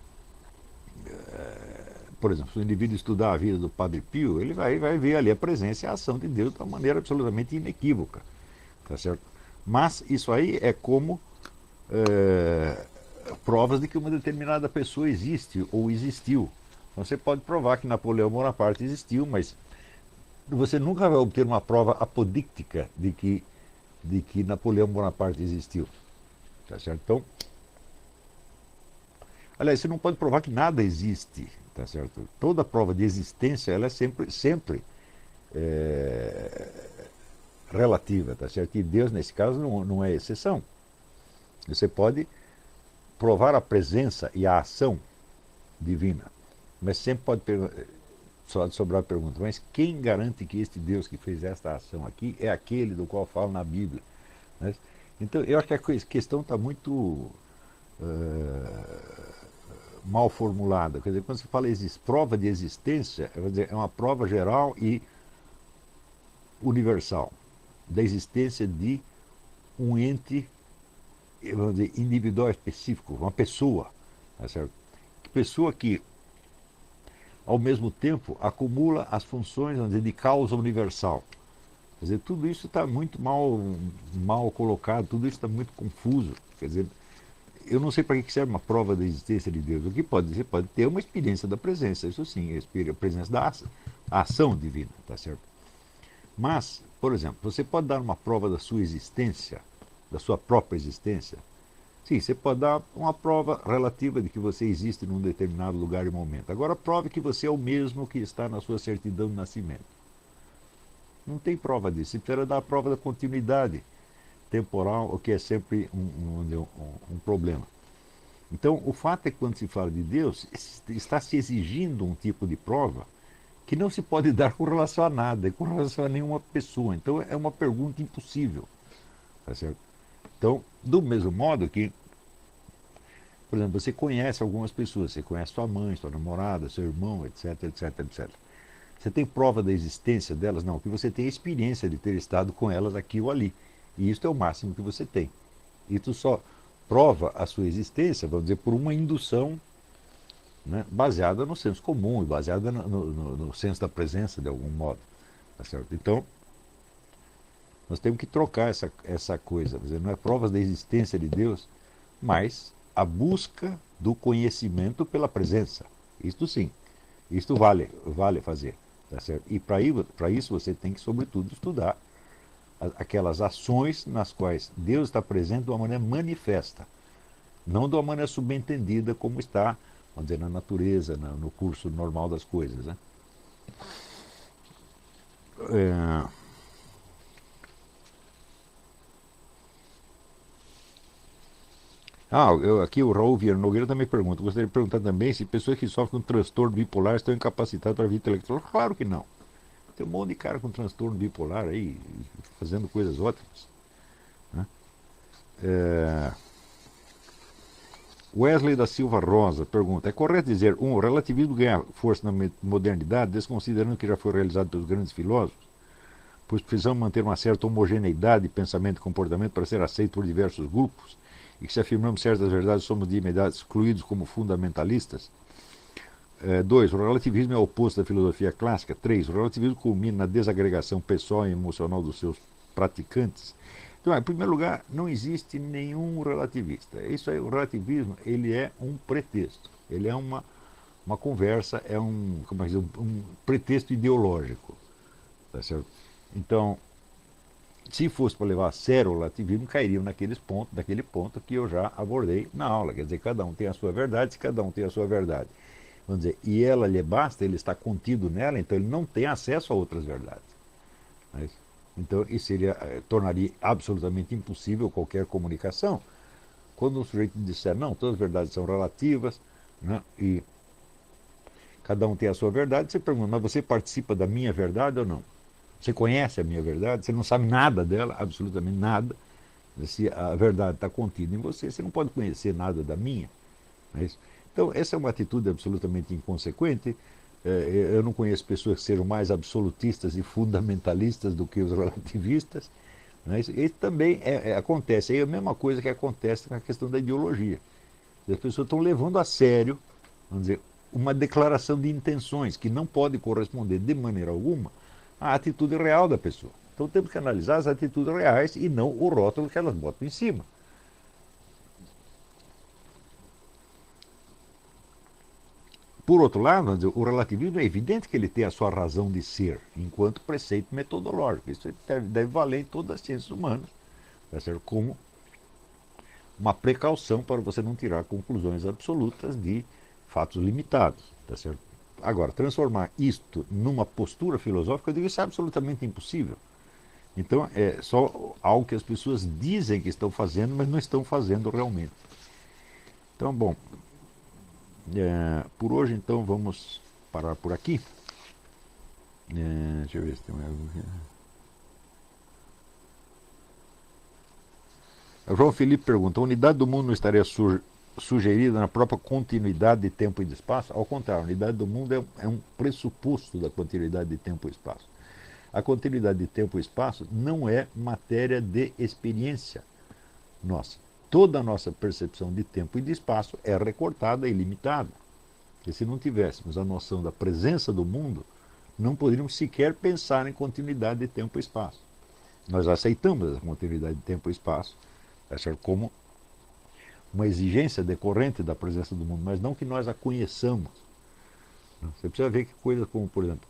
por exemplo, se o indivíduo estudar a vida do Padre Pio, ele vai, vai ver ali a presença e a ação de Deus de uma maneira absolutamente inequívoca. Tá certo? Mas isso aí é como é, provas de que uma determinada pessoa existe ou existiu. Então, você pode provar que Napoleão Bonaparte existiu, mas você nunca vai obter uma prova apodíctica de que, de que Napoleão Bonaparte existiu. Tá certo? Então, aliás, você não pode provar que nada existe. Tá certo? Toda prova de existência ela é sempre, sempre é, relativa. Tá certo? E Deus, nesse caso, não, não é exceção. Você pode provar a presença e a ação divina, mas sempre pode só sobrar a pergunta, mas quem garante que este Deus que fez esta ação aqui é aquele do qual fala na Bíblia? Né? Então, eu acho que a questão está muito uh, mal formulada. Quer dizer, quando você fala prova de existência, é uma prova geral e universal da existência de um ente, vamos dizer, individual específico, uma pessoa. Tá certo? Pessoa que, ao mesmo tempo, acumula as funções, vamos dizer, de causa universal. Quer dizer, tudo isso está muito mal, mal colocado, tudo isso está muito confuso. Quer dizer, eu não sei para que serve uma prova da existência de Deus. O que pode ser? Pode ter uma experiência da presença, isso sim, a presença da ação, a ação divina, tá certo? Mas, por exemplo, você pode dar uma prova da sua existência, da sua própria existência. Sim, você pode dar uma prova relativa de que você existe num determinado lugar e momento. Agora, prove que você é o mesmo que está na sua certidão de nascimento. Não tem prova disso. Você precisa dar a prova da continuidade temporal, o que é sempre um, um, um, um problema. Então, o fato é que quando se fala de Deus, está se exigindo um tipo de prova que não se pode dar com relação a nada, com relação a nenhuma pessoa. Então, é uma pergunta impossível. Tá certo? Então, do mesmo modo que, por exemplo, você conhece algumas pessoas, você conhece sua mãe, sua namorada, seu irmão, etc, etc, etcétera. Você tem prova da existência delas? Não, que você tem a experiência de ter estado com elas aqui ou ali. E isso é o máximo que você tem. Isso só prova a sua existência, vamos dizer, por uma indução, né, baseada no senso comum e baseada no, no, no senso da presença, de algum modo. Tá certo? Então, nós temos que trocar essa, essa coisa. Dizer, não é provas da existência de Deus, mas a busca do conhecimento pela presença. Isto sim. Isto vale, vale fazer. Tá certo? E para isso você tem que, sobretudo, estudar aquelas ações nas quais Deus está presente de uma maneira manifesta, não de uma maneira subentendida como está, vamos dizer, na natureza, no curso normal das coisas. Né? É... Ah, eu, aqui o Raul Vieira Nogueira também pergunta. Gostaria de perguntar também se pessoas que sofrem com transtorno bipolar estão incapacitadas para a vida intelectual. Claro que não. Tem um monte de cara com transtorno bipolar aí, fazendo coisas ótimas. Né? É... Wesley da Silva Rosa pergunta: é correto dizer, um, o relativismo ganha força na modernidade, desconsiderando que já foi realizado pelos grandes filósofos, pois precisamos manter uma certa homogeneidade de pensamento e comportamento para ser aceito por diversos grupos, e que se afirmamos certas verdades somos de imediato excluídos como fundamentalistas? É, dois, o relativismo é o oposto da filosofia clássica. Três, o relativismo culmina na desagregação pessoal e emocional dos seus praticantes. Então, em primeiro lugar, não existe nenhum relativista. Isso aí, o relativismo, ele é um pretexto. Ele é uma, uma conversa, é um, como é que diz, um, um pretexto ideológico. Tá certo? Então, se fosse para levar a sério o relativismo, cairiam naqueles pontos, naquele ponto que eu já abordei na aula. Quer dizer, cada um tem a sua verdade, se cada um tem a sua verdade. Vamos dizer, e ela lhe basta, ele está contido nela, então ele não tem acesso a outras verdades. Mas, então, isso seria, eh, tornaria absolutamente impossível qualquer comunicação. Quando um sujeito disser, não, todas as verdades são relativas, né, e cada um tem a sua verdade, você pergunta, mas você participa da minha verdade ou não? Você conhece a minha verdade? Você não sabe nada dela, absolutamente nada. Se a verdade está contida em você, você não pode conhecer nada da minha. Não é isso? Então, essa é uma atitude absolutamente inconsequente. Eu não conheço pessoas que sejam mais absolutistas e fundamentalistas do que os relativistas. Né? Isso, isso também é, é, acontece. É a mesma coisa que acontece na questão da ideologia. As pessoas estão levando a sério, vamos dizer, uma declaração de intenções que não pode corresponder de maneira alguma à atitude real da pessoa. Então temos que analisar as atitudes reais e não o rótulo que elas botam em cima. Por outro lado, vamos dizer, o relativismo é evidente que ele tem a sua razão de ser, enquanto preceito metodológico. Isso deve, deve valer em todas as ciências humanas, tá certo? Como uma precaução para você não tirar conclusões absolutas de fatos limitados, tá certo? Agora, transformar isto numa postura filosófica, eu digo isso é absolutamente impossível. Então, é só algo que as pessoas dizem que estão fazendo, mas não estão fazendo realmente. Então, bom, é, por hoje, então, vamos parar por aqui. É, deixa eu ver se tem mais algum aqui. O João Felipe pergunta: a unidade do mundo não estaria su sugerida na própria continuidade de tempo e de espaço? Ao contrário, a unidade do mundo é, é um pressuposto da continuidade de tempo e espaço. A continuidade de tempo e espaço não é matéria de experiência nossa. Toda a nossa percepção de tempo e de espaço é recortada e limitada. Porque se não tivéssemos a noção da presença do mundo, não poderíamos sequer pensar em continuidade de tempo e espaço. Nós aceitamos a continuidade de tempo e espaço como uma exigência decorrente da presença do mundo, mas não que nós a conheçamos. Você precisa ver que coisas como, por exemplo,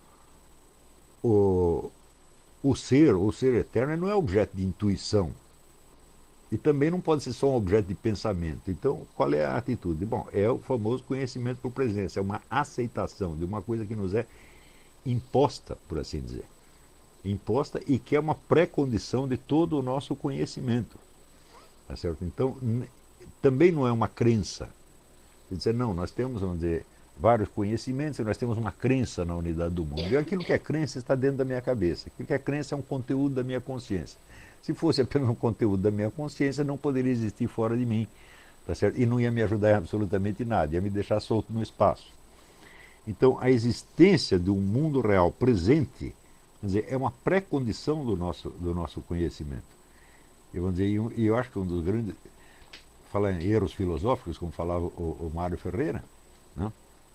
o, o ser, o ser eterno, não é objeto de intuição. E também não pode ser só um objeto de pensamento. Então, qual é a atitude? Bom, é o famoso conhecimento por presença, é uma aceitação de uma coisa que nos é imposta, por assim dizer. Imposta e que é uma pré-condição de todo o nosso conhecimento. Tá certo? Então, também não é uma crença. Quer dizer, não, nós temos, vamos dizer, vários conhecimentos e nós temos uma crença na unidade do mundo. E aquilo que é crença está dentro da minha cabeça. Aquilo que é crença é um conteúdo da minha consciência. Se fosse apenas um conteúdo da minha consciência, não poderia existir fora de mim. Tá certo? E não ia me ajudar em absolutamente nada, ia me deixar solto no espaço. Então, a existência de um mundo real presente, quer dizer, é uma pré-condição do nosso, do nosso conhecimento. Eu, vou dizer, e eu, eu acho que um dos grandes, falar em erros filosóficos, como falava o, o Mário Ferreira, né,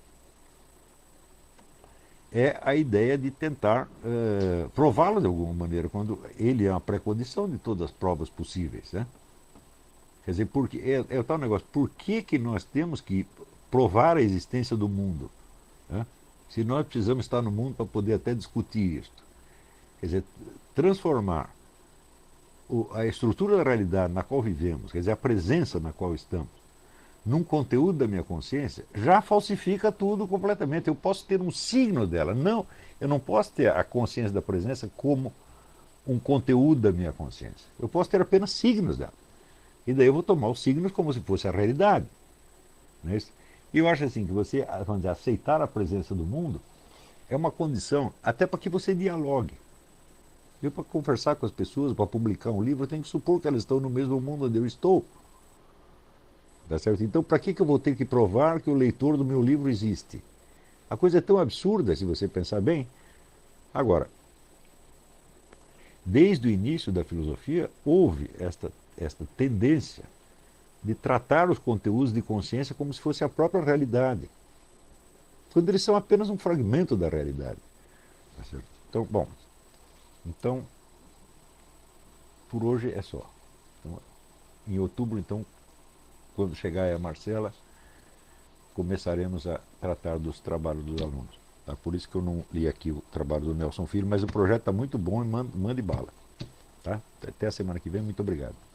é a ideia de tentar uh, prová-lo de alguma maneira, quando ele é uma pré-condição de todas as provas possíveis. Né? Quer dizer, porque, é, é o tal negócio, por que, que nós temos que provar a existência do mundo? Né? Se nós precisamos estar no mundo para poder até discutir isso. Quer dizer, transformar a estrutura da realidade na qual vivemos, quer dizer, a presença na qual estamos, num conteúdo da minha consciência, já falsifica tudo completamente. Eu posso ter um signo dela. Não, eu não posso ter a consciência da presença como um conteúdo da minha consciência. Eu posso ter apenas signos dela. E daí eu vou tomar os signos como se fosse a realidade. Não é isso? E eu acho assim que você, vamos dizer, aceitar a presença do mundo é uma condição até para que você dialogue. Eu, para conversar com as pessoas, para publicar um livro, eu tenho que supor que elas estão no mesmo mundo onde eu estou. Tá certo? Então, para que, que eu vou ter que provar que o leitor do meu livro existe? A coisa é tão absurda, se você pensar bem. Agora, desde o início da filosofia, houve esta, esta tendência de tratar os conteúdos de consciência como se fosse a própria realidade, quando eles são apenas um fragmento da realidade. Tá certo? Então, bom, então, por hoje é só. Então, em outubro, então, quando chegar a Marcela, começaremos a tratar dos trabalhos dos alunos. Tá? Por isso que eu não li aqui o trabalho do Nelson Filho, mas o projeto está muito bom e mande, mande bala. Tá? Até a semana que vem, muito obrigado.